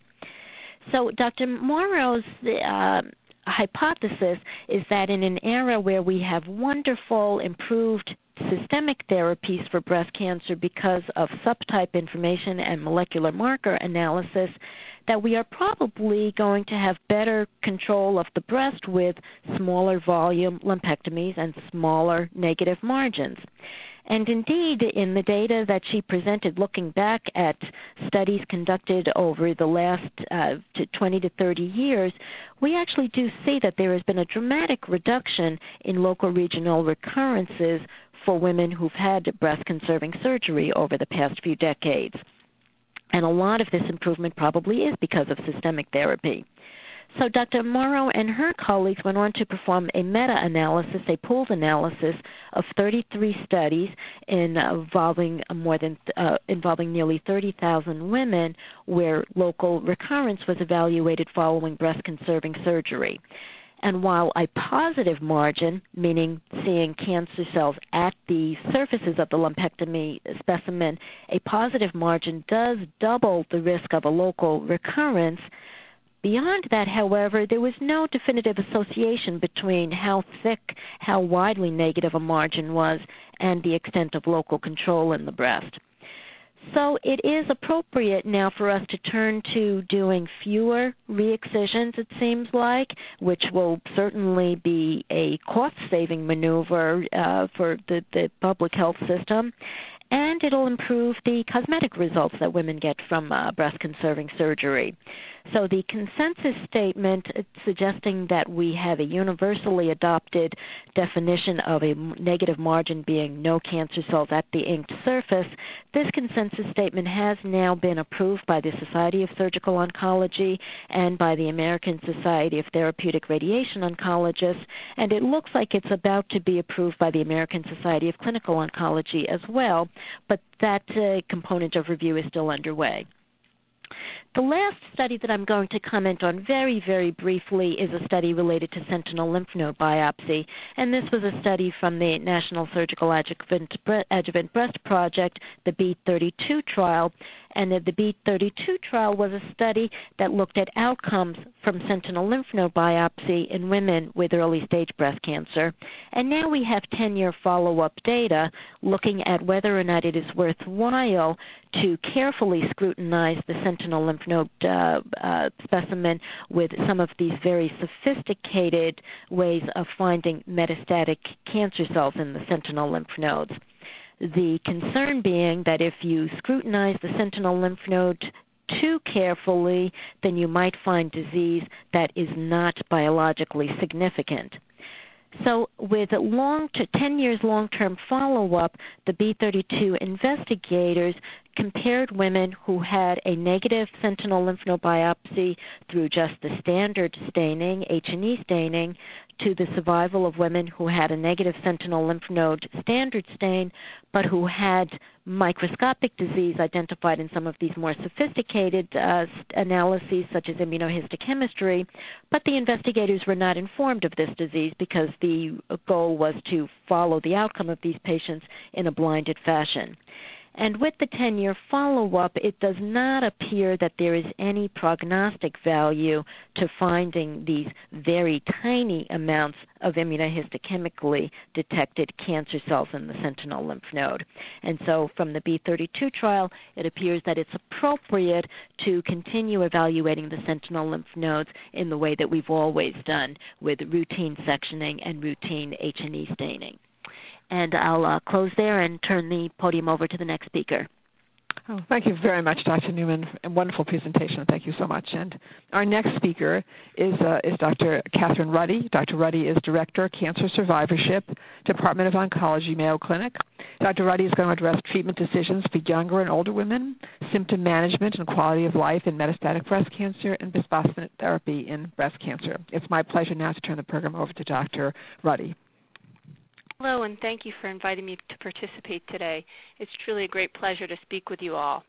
So Doctor Morrow's uh, hypothesis is that in an era where we have wonderful, improved systemic therapies for breast cancer because of subtype information and molecular marker analysis, that we are probably going to have better control of the breast with smaller volume lumpectomies and smaller negative margins. And indeed, in the data that she presented looking back at studies conducted over the last uh, twenty to thirty years, we actually do see that there has been a dramatic reduction in local regional recurrences for women who've had breast-conserving surgery over the past few decades. And a lot of this improvement probably is because of systemic therapy. So Doctor Morrow and her colleagues went on to perform a meta-analysis, a pooled analysis of thirty-three studies involving more than uh, involving nearly thirty thousand women, where local recurrence was evaluated following breast-conserving surgery. And while a positive margin, meaning seeing cancer cells at the surfaces of the lumpectomy specimen, a positive margin does double the risk of a local recurrence. Beyond that, however, there was no definitive association between how thick, how widely negative a margin was, and the extent of local control in the breast. So it is appropriate now for us to turn to doing fewer re-excisions, it seems like, which will certainly be a cost-saving maneuver uh, for the, the public health system. And it'll improve the cosmetic results that women get from uh, breast-conserving surgery. So the consensus statement suggesting that we have a universally adopted definition of a negative margin being no cancer cells at the inked surface, this consensus statement has now been approved by the Society of Surgical Oncology and by the American Society of Therapeutic Radiation Oncologists, and it looks like it's about to be approved by the American Society of Clinical Oncology as well, but that uh, component of review is still underway. The last study that I'm going to comment on very, very briefly is a study related to sentinel lymph node biopsy, and this was a study from the National Surgical Adjuvant, Adjuvant Breast Project, the B E A T thirty-two trial, and the B E A T thirty-two trial was a study that looked at outcomes from sentinel lymph node biopsy in women with early-stage breast cancer, and now we have ten-year follow-up data looking at whether or not it is worthwhile to carefully scrutinize the sentinel lymph node uh, uh, specimen with some of these very sophisticated ways of finding metastatic cancer cells in the sentinel lymph nodes. The concern being that if you scrutinize the sentinel lymph node too carefully, then you might find disease that is not biologically significant. So with long to ten years long-term follow-up, the B E A T thirty-two investigators compared women who had a negative sentinel lymph node biopsy through just the standard staining, H and E staining, to the survival of women who had a negative sentinel lymph node standard stain, but who had microscopic disease identified in some of these more sophisticated uh, analyses, such as immunohistochemistry, but the investigators were not informed of this disease because the goal was to follow the outcome of these patients in a blinded fashion. And with the ten-year follow-up, it does not appear that there is any prognostic value to finding these very tiny amounts of immunohistochemically detected cancer cells in the sentinel lymph node. And so from the B thirty-two trial, it appears that it's appropriate to continue evaluating the sentinel lymph nodes in the way that we've always done, with routine sectioning and routine H and E staining. And I'll uh, close there and turn the podium over to the next speaker. Oh, thank you very much, Doctor Newman. A wonderful presentation. Thank you so much. And our next speaker is uh, is Doctor Catherine Ruddy. Doctor Ruddy is Director, Cancer Survivorship, Department of Oncology, Mayo Clinic. Doctor Ruddy is going to address treatment decisions for younger and older women, symptom management and quality of life in metastatic breast cancer, and bisphosphonate therapy in breast cancer. It's my pleasure now to turn the program over to Doctor Ruddy. Hello, and thank you for inviting me to participate today. It's truly a great pleasure to speak with you all.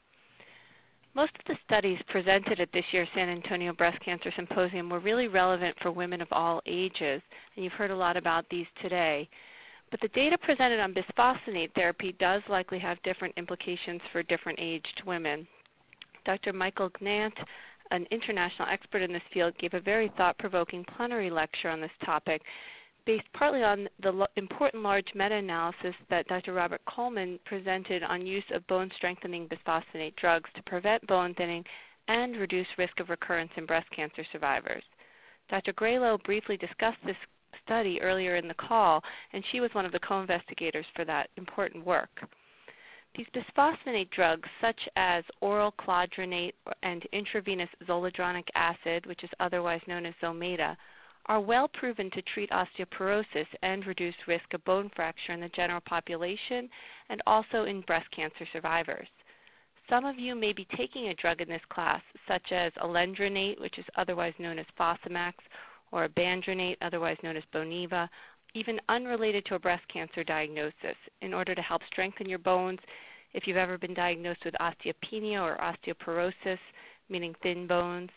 Most of the studies presented at this year's San Antonio Breast Cancer Symposium were really relevant for women of all ages, and you've heard a lot about these today. But the data presented on bisphosphonate therapy does likely have different implications for different aged women. Doctor Michael Gnant, an international expert in this field, gave a very thought-provoking plenary lecture on this topic, based partly on the important large meta-analysis that Doctor Robert Coleman presented on use of bone-strengthening bisphosphonate drugs to prevent bone thinning and reduce risk of recurrence in breast cancer survivors. Doctor Graylow briefly discussed this study earlier in the call, and she was one of the co-investigators for that important work. These bisphosphonate drugs, such as oral clodronate and intravenous zoledronic acid, which is otherwise known as Zometa, are well proven to treat osteoporosis and reduce risk of bone fracture in the general population and also in breast cancer survivors. Some of you may be taking a drug in this class, such as alendronate, which is otherwise known as Fosamax, or abandronate, otherwise known as Boniva, even unrelated to a breast cancer diagnosis, in order to help strengthen your bones if you've ever been diagnosed with osteopenia or osteoporosis, meaning thin bones.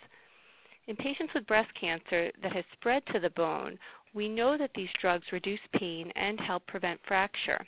In patients with breast cancer that has spread to the bone, we know that these drugs reduce pain and help prevent fracture.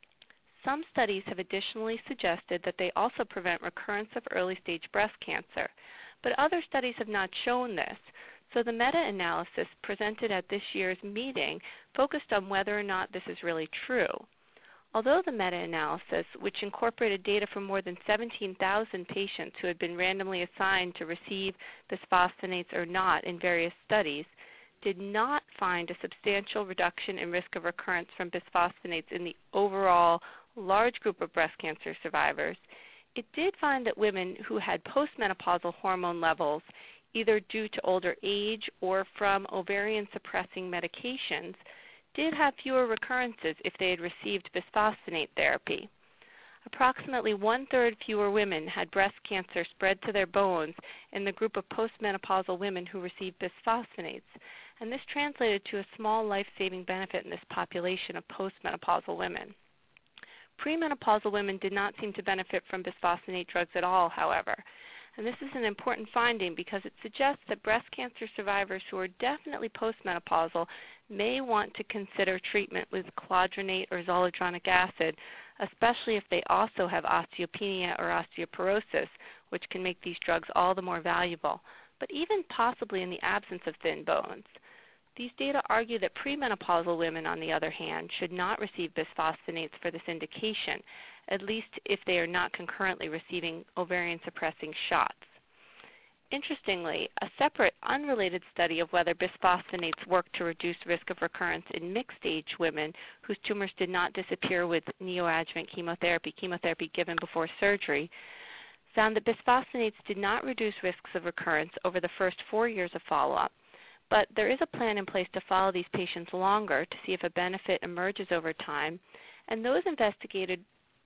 Some studies have additionally suggested that they also prevent recurrence of early-stage breast cancer, but other studies have not shown this. So the meta-analysis presented at this year's meeting focused on whether or not this is really true. Although the meta-analysis, which incorporated data from more than seventeen thousand patients who had been randomly assigned to receive bisphosphonates or not in various studies, did not find a substantial reduction in risk of recurrence from bisphosphonates in the overall large group of breast cancer survivors, it did find that women who had postmenopausal hormone levels, either due to older age or from ovarian-suppressing medications, did have fewer recurrences if they had received bisphosphonate therapy. Approximately one-third fewer women had breast cancer spread to their bones in the group of postmenopausal women who received bisphosphonates, and this translated to a small life-saving benefit in this population of postmenopausal women. Premenopausal women did not seem to benefit from bisphosphonate drugs at all, however. And this is an important finding because it suggests that breast cancer survivors who are definitely postmenopausal may want to consider treatment with clodronate or zoledronic acid, especially if they also have osteopenia or osteoporosis, which can make these drugs all the more valuable, but even possibly in the absence of thin bones. These data argue that premenopausal women, on the other hand, should not receive bisphosphonates for this indication, at least if they are not concurrently receiving ovarian-suppressing shots. Interestingly, a separate, unrelated study of whether bisphosphonates work to reduce risk of recurrence in mixed-age women whose tumors did not disappear with neoadjuvant chemotherapy, chemotherapy given before surgery, found that bisphosphonates did not reduce risks of recurrence over the first four years of follow-up. But there is a plan in place to follow these patients longer to see if a benefit emerges over time, and those investigated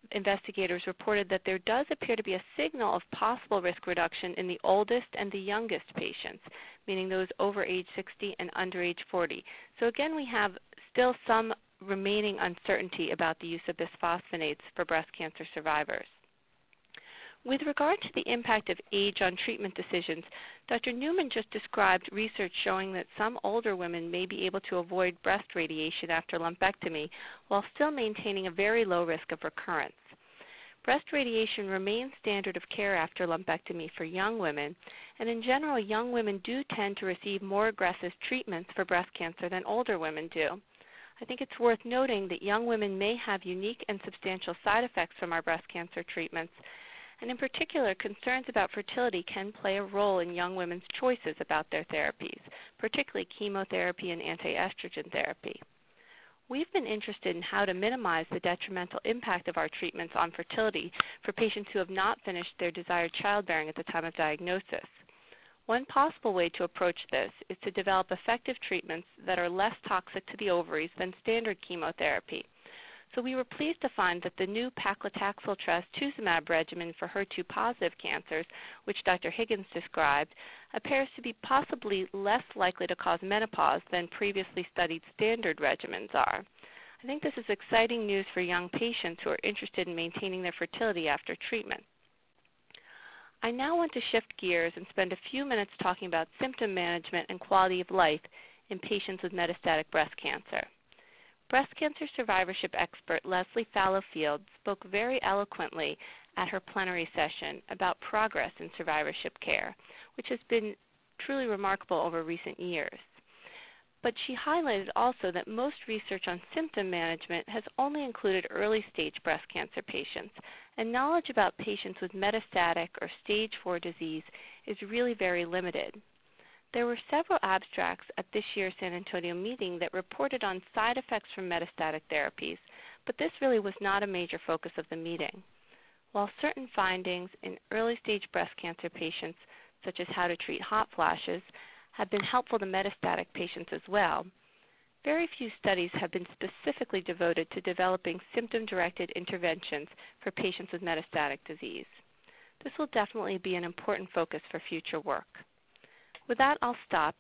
investigators reported that there does appear to be a signal of possible risk reduction in the oldest and the youngest patients, meaning those over age sixty and under age forty. So again, we have still some remaining uncertainty about the use of bisphosphonates for breast cancer survivors. With regard to the impact of age on treatment decisions, Doctor Newman just described research showing that some older women may be able to avoid breast radiation after lumpectomy while still maintaining a very low risk of recurrence. Breast radiation remains standard of care after lumpectomy for young women, and in general, young women do tend to receive more aggressive treatments for breast cancer than older women do. I think it's worth noting that young women may have unique and substantial side effects from our breast cancer treatments, and in particular, concerns about fertility can play a role in young women's choices about their therapies, particularly chemotherapy and anti-estrogen therapy. We've been interested in how to minimize the detrimental impact of our treatments on fertility for patients who have not finished their desired childbearing at the time of diagnosis. One possible way to approach this is to develop effective treatments that are less toxic to the ovaries than standard chemotherapy. So we were pleased to find that the new paclitaxel trastuzumab regimen for H E R two positive cancers, which Doctor Higgins described, appears to be possibly less likely to cause menopause than previously studied standard regimens are. I think this is exciting news for young patients who are interested in maintaining their fertility after treatment. I now want to shift gears and spend a few minutes talking about symptom management and quality of life in patients with metastatic breast cancer. Breast cancer survivorship expert Leslie Fallowfield spoke very eloquently at her plenary session about progress in survivorship care, which has been truly remarkable over recent years. But she highlighted also that most research on symptom management has only included early-stage breast cancer patients, and knowledge about patients with metastatic or stage four disease is really very limited. There were several abstracts at this year's San Antonio meeting that reported on side effects from metastatic therapies, but this really was not a major focus of the meeting. While certain findings in early-stage breast cancer patients, such as how to treat hot flashes, have been helpful to metastatic patients as well, very few studies have been specifically devoted to developing symptom-directed interventions for patients with metastatic disease. This will definitely be an important focus for future work. With that, I'll stop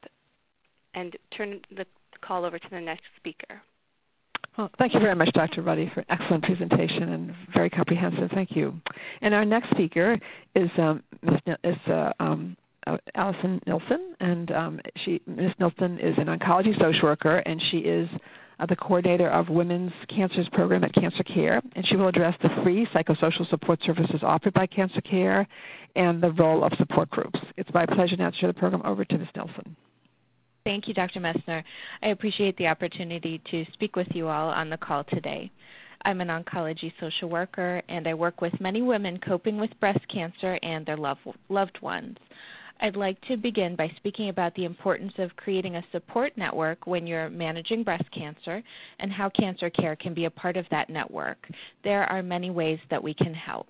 and turn the call over to the next speaker. Well, thank you very much, Doctor Ruddy, for an excellent presentation and very comprehensive. Thank you. And our next speaker is, um, Miz N- is uh, um, uh, Allison Nilsson, and um, she, Miz Nilsson is an oncology social worker, and she is uh, the coordinator of Women's Cancers Program at Cancer Care, and she will address the free psychosocial support services offered by Cancer Care and the role of support groups. It's my pleasure now to turn the program over to Miz Nilsson. Thank you, Doctor Messner. I appreciate the opportunity to speak with you all on the call today. I'm an oncology social worker, and I work with many women coping with breast cancer and their love, loved ones. I'd like to begin by speaking about the importance of creating a support network when you're managing breast cancer and how Cancer Care can be a part of that network. There are many ways that we can help.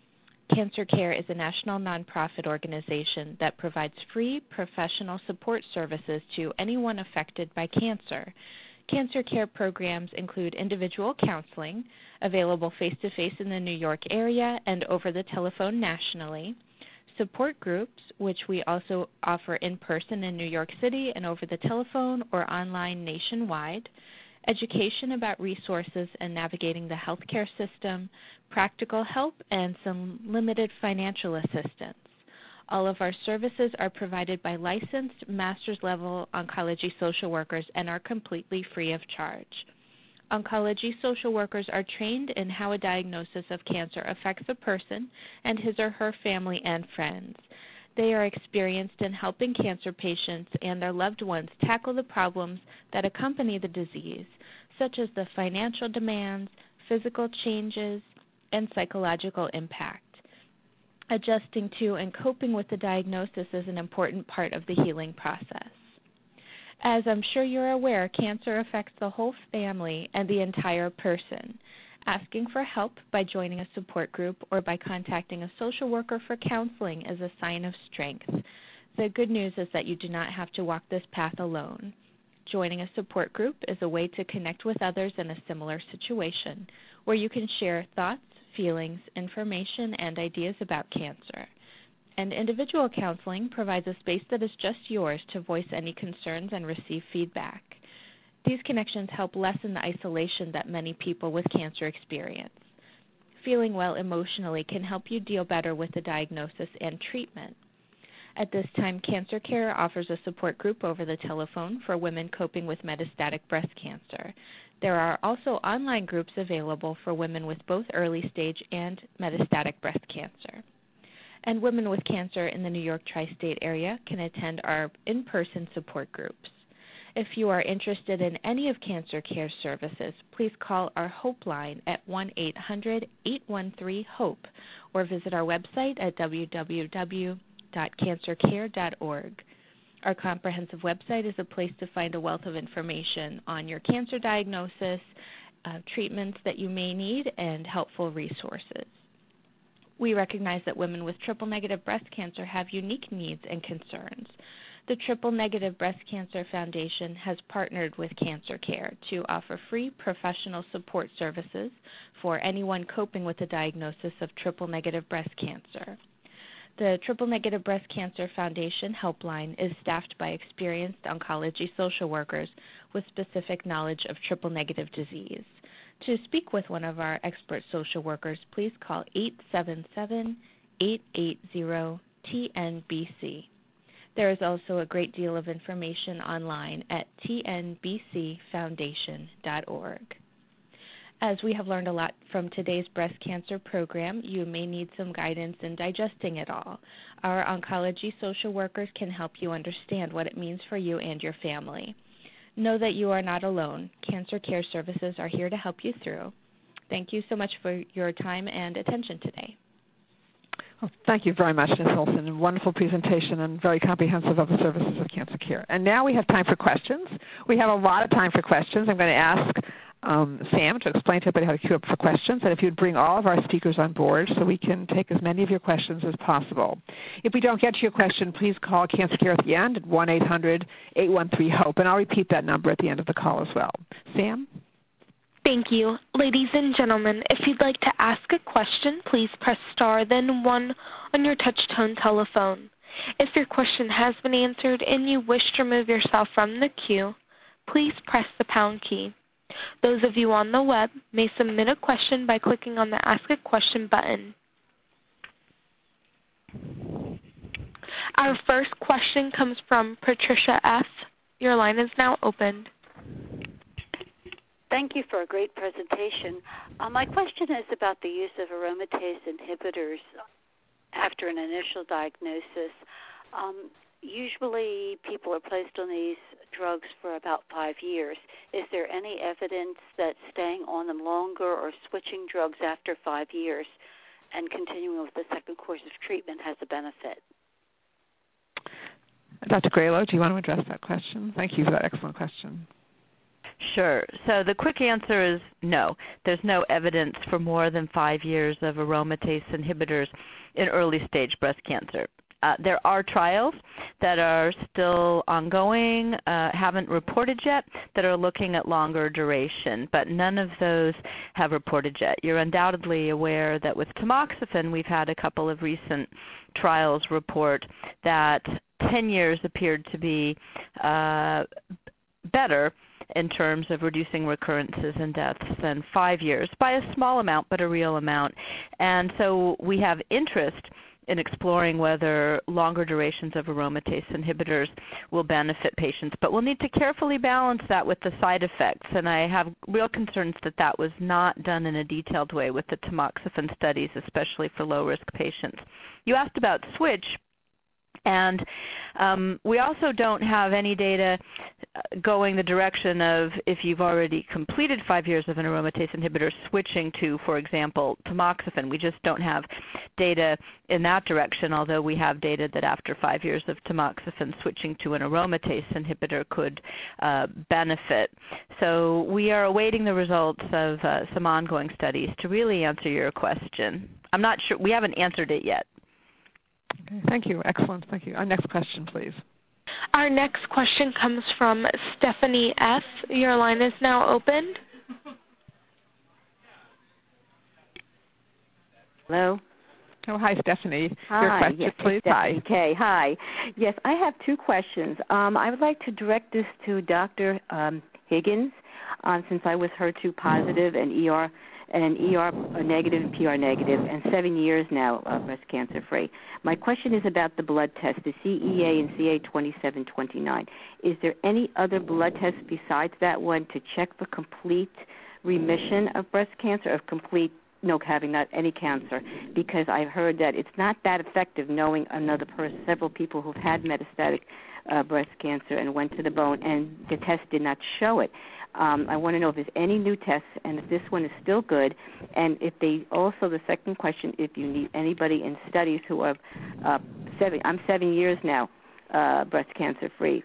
Cancer Care is a national nonprofit organization that provides free professional support services to anyone affected by cancer. Cancer Care programs include individual counseling, available face-to-face in the New York area and over the telephone nationally, support groups, which we also offer in person in New York City and over the telephone or online nationwide, education about resources and navigating the healthcare system, practical help, and some limited financial assistance. All of our services are provided by licensed master's-level oncology social workers and are completely free of charge. Oncology social workers are trained in how a diagnosis of cancer affects a person and his or her family and friends. They are experienced in helping cancer patients and their loved ones tackle the problems that accompany the disease, such as the financial demands, physical changes, and psychological impact. Adjusting to and coping with the diagnosis is an important part of the healing process. As I'm sure you're aware, cancer affects the whole family and the entire person. Asking for help by joining a support group or by contacting a social worker for counseling is a sign of strength. The good news is that you do not have to walk this path alone. Joining a support group is a way to connect with others in a similar situation, where you can share thoughts, feelings, information, and ideas about cancer. And individual counseling provides a space that is just yours to voice any concerns and receive feedback. These connections help lessen the isolation that many people with cancer experience. Feeling well emotionally can help you deal better with the diagnosis and treatment. At this time, Cancer Care offers a support group over the telephone for women coping with metastatic breast cancer. There are also online groups available for women with both early-stage and metastatic breast cancer. And women with cancer in the New York tri-state area can attend our in-person support groups. If you are interested in any of Cancer Care's services, please call our Hope line at one eight hundred, eight one three, HOPE or visit our website at w w w dot cancer care dot org. Our comprehensive website is a place to find a wealth of information on your cancer diagnosis, uh, treatments that you may need, and helpful resources. We recognize that women with triple-negative breast cancer have unique needs and concerns. The Triple-Negative Breast Cancer Foundation has partnered with Cancer Care to offer free professional support services for anyone coping with the diagnosis of triple-negative breast cancer. The Triple-Negative Breast Cancer Foundation helpline is staffed by experienced oncology social workers with specific knowledge of triple-negative disease. To speak with one of our expert social workers, please call eight seven seven, eight eight zero, T N B C. There is also a great deal of information online at t n b c foundation dot org. As we have learned a lot from today's breast cancer program, you may need some guidance in digesting it all. Our oncology social workers can help you understand what it means for you and your family. Know that you are not alone. Cancer Care Services are here to help you through. Thank you so much for your time and attention today. Well, thank you very much, Miz Olson. A wonderful presentation and very comprehensive of the services of Cancer Care. And now we have time for questions. We have a lot of time for questions. I'm going to ask um, Sam to explain to everybody how to queue up for questions, and if you'd bring all of our speakers on board so we can take as many of your questions as possible. If we don't get to your question, please call Cancer Care at the end at one eight hundred, eight one three, HOPE, and I'll repeat that number at the end of the call as well. Sam? Thank you. Ladies and gentlemen, if you'd like to ask a question, please press star then one on your touch-tone telephone. If your question has been answered and you wish to remove yourself from the queue, please press the pound key. Those of you on the web may submit a question by clicking on the Ask a Question button. Our first question comes from Patricia F. Your line is now open. Thank you for a great presentation. Uh, my question is about the use of aromatase inhibitors after an initial diagnosis. Um, usually people are placed on these drugs for about five years. Is there any evidence that staying on them longer or switching drugs after five years and continuing with the second course of treatment has a benefit? Doctor Graylow, do you want to address that question? Thank you for that excellent question. Sure. So the quick answer is no. There's no evidence for more than five years of aromatase inhibitors in early-stage breast cancer. Uh, there are trials that are still ongoing, uh, haven't reported yet, that are looking at longer duration, but none of those have reported yet. You're undoubtedly aware that with tamoxifen, we've had a couple of recent trials report that ten years appeared to be uh, better in terms of reducing recurrences and deaths than five years by a small amount, but a real amount. And so we have interest in exploring whether longer durations of aromatase inhibitors will benefit patients. But we'll need to carefully balance that with the side effects, and I have real concerns that that was not done in a detailed way with the tamoxifen studies, especially for low-risk patients. You asked about switch. And um, we also don't have any data going the direction of if you've already completed five years of an aromatase inhibitor switching to, for example, tamoxifen. We just don't have data in that direction, although we have data that after five years of tamoxifen, switching to an aromatase inhibitor could uh, benefit. So we are awaiting the results of uh, some ongoing studies to really answer your question. I'm not sure. We haven't answered it yet. Okay, thank you. Excellent. Thank you. Our next question, please. Our next question comes from Stephanie F. Your line is now open. Hello? Oh, hi, Stephanie. Hi. Your question, yes, please. Stephanie Hi. K. Hi. Yes, I have two questions. Um, I would like to direct this to Doctor Um, Higgins, um, since I was H E R two positive and E R and E R negative and P R negative, and seven years now uh, breast cancer free. My question is about the blood test, the C E A and C A twenty-seven twenty-nine. Is there any other blood test besides that one to check for complete remission of breast cancer, of complete no having not any cancer? Because I've heard that it's not that effective knowing another person, several people who've had metastatic uh, breast cancer and went to the bone, and the test did not show it. Um, I want to know if there's any new tests, and if this one is still good, and if they also, the second question, if you need anybody in studies who are uh, seven, I'm seven years now uh, breast cancer free,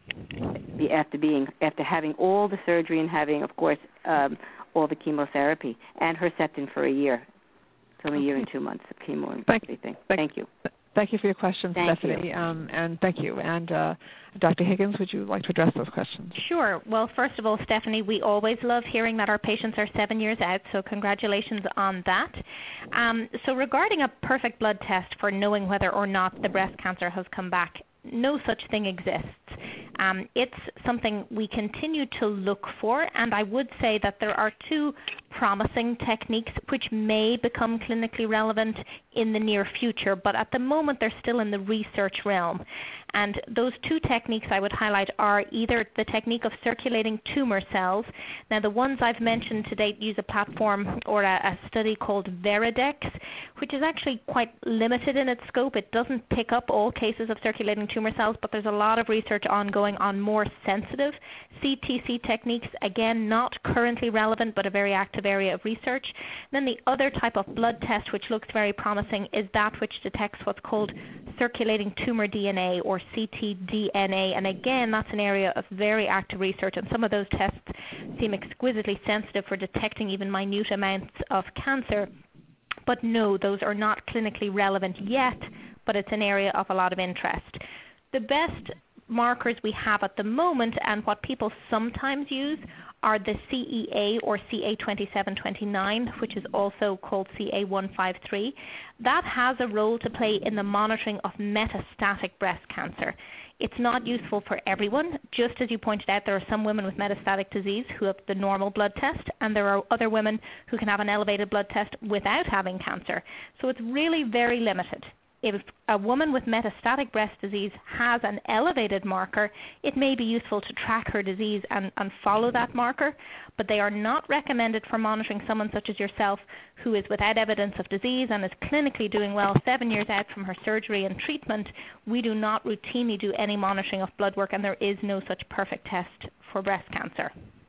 after being, after having all the surgery and having, of course, um, all the chemotherapy, and Herceptin for a year. So a year and two months of chemo and thank, everything. Thank, thank you. Thank you for your questions, thank Stephanie. You. Um, and thank you. And uh, Doctor Higgins, would you like to address those questions? Sure. Well, first of all, Stephanie, we always love hearing that our patients are seven years out, so congratulations on that. Um, so regarding a perfect blood test for knowing whether or not the breast cancer has come back, no such thing exists. Um, it's something we continue to look for, and I would say that there are two promising techniques which may become clinically relevant in the near future, but at the moment they're still in the research realm. And those two techniques I would highlight are either the technique of circulating tumor cells. Now, the ones I've mentioned to date use a platform or a, a study called Veridex, which is actually quite limited in its scope. It doesn't pick up all cases of circulating tumor cells, but there's a lot of research ongoing on more sensitive C T C techniques. Again, not currently relevant, but a very active area of research. Then the other type of blood test which looks very promising is that which detects what's called circulating tumor D N A, or C T D N A, and again that's an area of very active research, and some of those tests seem exquisitely sensitive for detecting even minute amounts of cancer. But no, those are not clinically relevant yet, but it's an area of a lot of interest. The best markers we have at the moment, and what people sometimes use, are the C E A or C A twenty-seven twenty-nine, which is also called C A one fifty-three. That has a role to play in the monitoring of metastatic breast cancer. It's not useful for everyone. Just as you pointed out, there are some women with metastatic disease who have the normal blood test, and there are other women who can have an elevated blood test without having cancer. So it's really very limited. If a woman with metastatic breast disease has an elevated marker, it may be useful to track her disease and, and follow that marker, but they are not recommended for monitoring someone such as yourself who is without evidence of disease and is clinically doing well seven years out from her surgery and treatment. We do not routinely do any monitoring of blood work, and there is no such perfect test for breast cancer.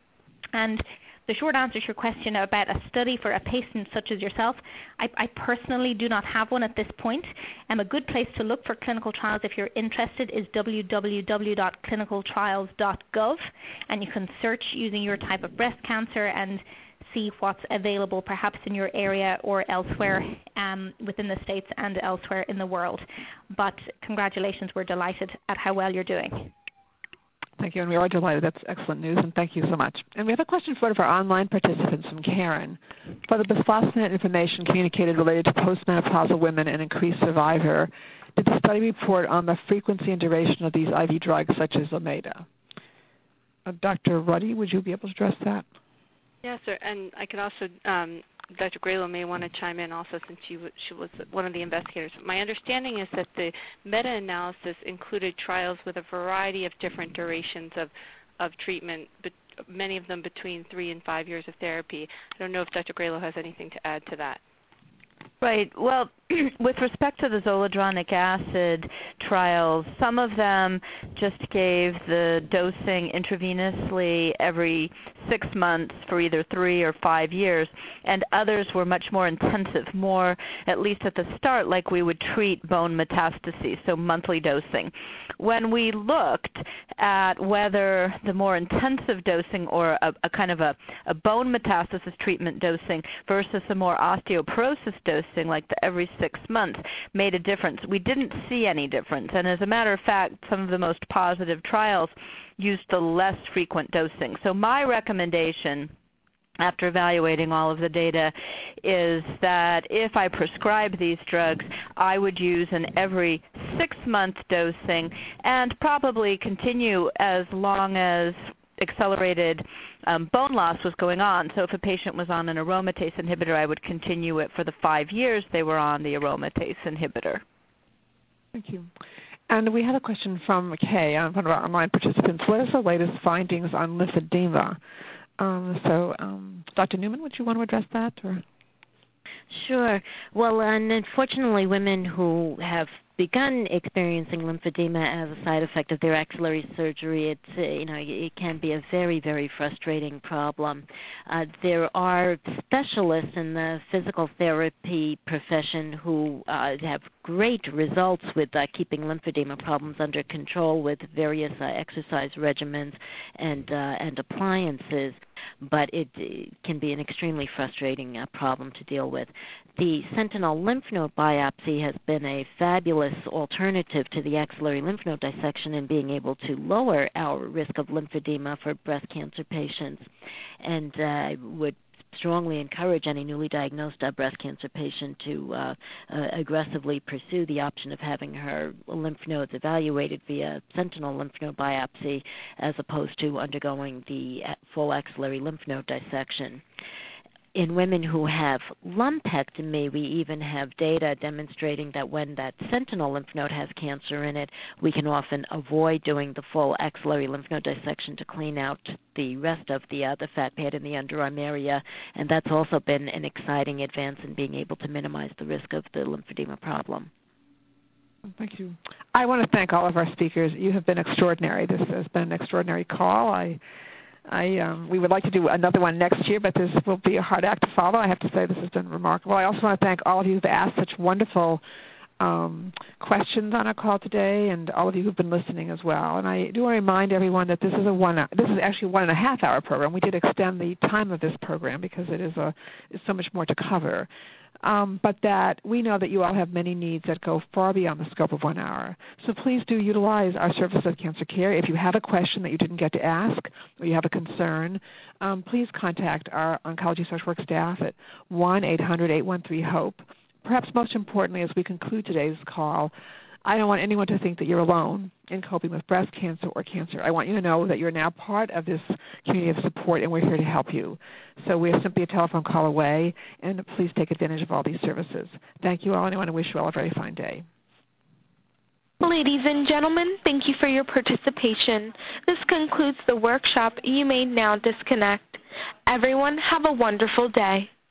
And the short answer to your question about a study for a patient such as yourself, I, I personally do not have one at this point. Um, a good place to look for clinical trials if you're interested is w w w dot clinical trials dot gov, and you can search using your type of breast cancer and see what's available perhaps in your area or elsewhere um, within the States and elsewhere in the world. But congratulations, we're delighted at how well you're doing. Thank you, and we are delighted. That's excellent news, and thank you so much. And we have a question for one of our online participants from Karen. For the bisphosphonate information communicated related to postmenopausal women and increased survivor, did the study report on the frequency and duration of these I V drugs such as Omeda? Uh, Doctor Ruddy, would you be able to address that? Yes, sir, and I could also, um, Doctor Graylow may want to chime in also since she, w- she was one of the investigators. My understanding is that the meta-analysis included trials with a variety of different durations of, of treatment, but many of them between three and five years of therapy. I don't know if Doctor Graylow has anything to add to that. Right. Well, with respect to the zoledronic acid trials, some of them just gave the dosing intravenously every six months for either three or five years, and others were much more intensive, more, at least at the start, like we would treat bone metastases, so monthly dosing. When we looked at whether the more intensive dosing or a, a kind of a, a bone metastasis treatment dosing versus a more osteoporosis dosing, like the every six months, made a difference, we didn't see any difference. And as a matter of fact, some of the most positive trials used the less frequent dosing. So my recommendation after evaluating all of the data, is that if I prescribe these drugs, I would use an every six-month dosing and probably continue as long as accelerated um, bone loss was going on. So if a patient was on an aromatase inhibitor, I would continue it for the five years they were on the aromatase inhibitor. Thank you. And we have a question from Kay, one of our online participants. What is the latest findings on lymphedema? Um, so, um, Doctor Newman, would you want to address that? Or? Sure. Well, and unfortunately, women who have begun experiencing lymphedema as a side effect of their axillary surgery, it's, uh, you know, it can be a very, very frustrating problem. Uh, there are specialists in the physical therapy profession who uh, have great results with uh, keeping lymphedema problems under control with various uh, exercise regimens and uh, and appliances, but it, it can be an extremely frustrating uh, problem to deal with. The sentinel lymph node biopsy has been a fabulous alternative to the axillary lymph node dissection in being able to lower our risk of lymphedema for breast cancer patients, and uh, I would strongly encourage any newly diagnosed uh, breast cancer patient to uh, uh, aggressively pursue the option of having her lymph nodes evaluated via sentinel lymph node biopsy as opposed to undergoing the full axillary lymph node dissection. In women who have lumpectomy, we even have data demonstrating that when that sentinel lymph node has cancer in it, we can often avoid doing the full axillary lymph node dissection to clean out the rest of the, uh, the fat pad in the underarm area, and that's also been an exciting advance in being able to minimize the risk of the lymphedema problem. Thank you. I want to thank all of our speakers. You have been extraordinary. This has been an extraordinary call. I I, um, we would like to do another one next year, but this will be a hard act to follow. I have to say this has been remarkable. I also want to thank all of you who've asked such wonderful um, questions on our call today, and all of you who've been listening as well. And I do want to remind everyone that this is a one. This is actually one and a half hour program. We did extend the time of this program because it is a it's so much more to cover. Um, but that we know that you all have many needs that go far beyond the scope of one hour. So please do utilize our Service of Cancer Care. If you have a question that you didn't get to ask or you have a concern, um, please contact our Oncology Social Work staff at one eight hundred eight one three HOPE. Perhaps most importantly, as we conclude today's call, I don't want anyone to think that you're alone in coping with breast cancer or cancer. I want you to know that you're now part of this community of support, and we're here to help you. So we're simply a telephone call away, and please take advantage of all these services. Thank you all, and I want to wish you all a very fine day. Ladies and gentlemen, thank you for your participation. This concludes the workshop. You may now disconnect. Everyone, have a wonderful day.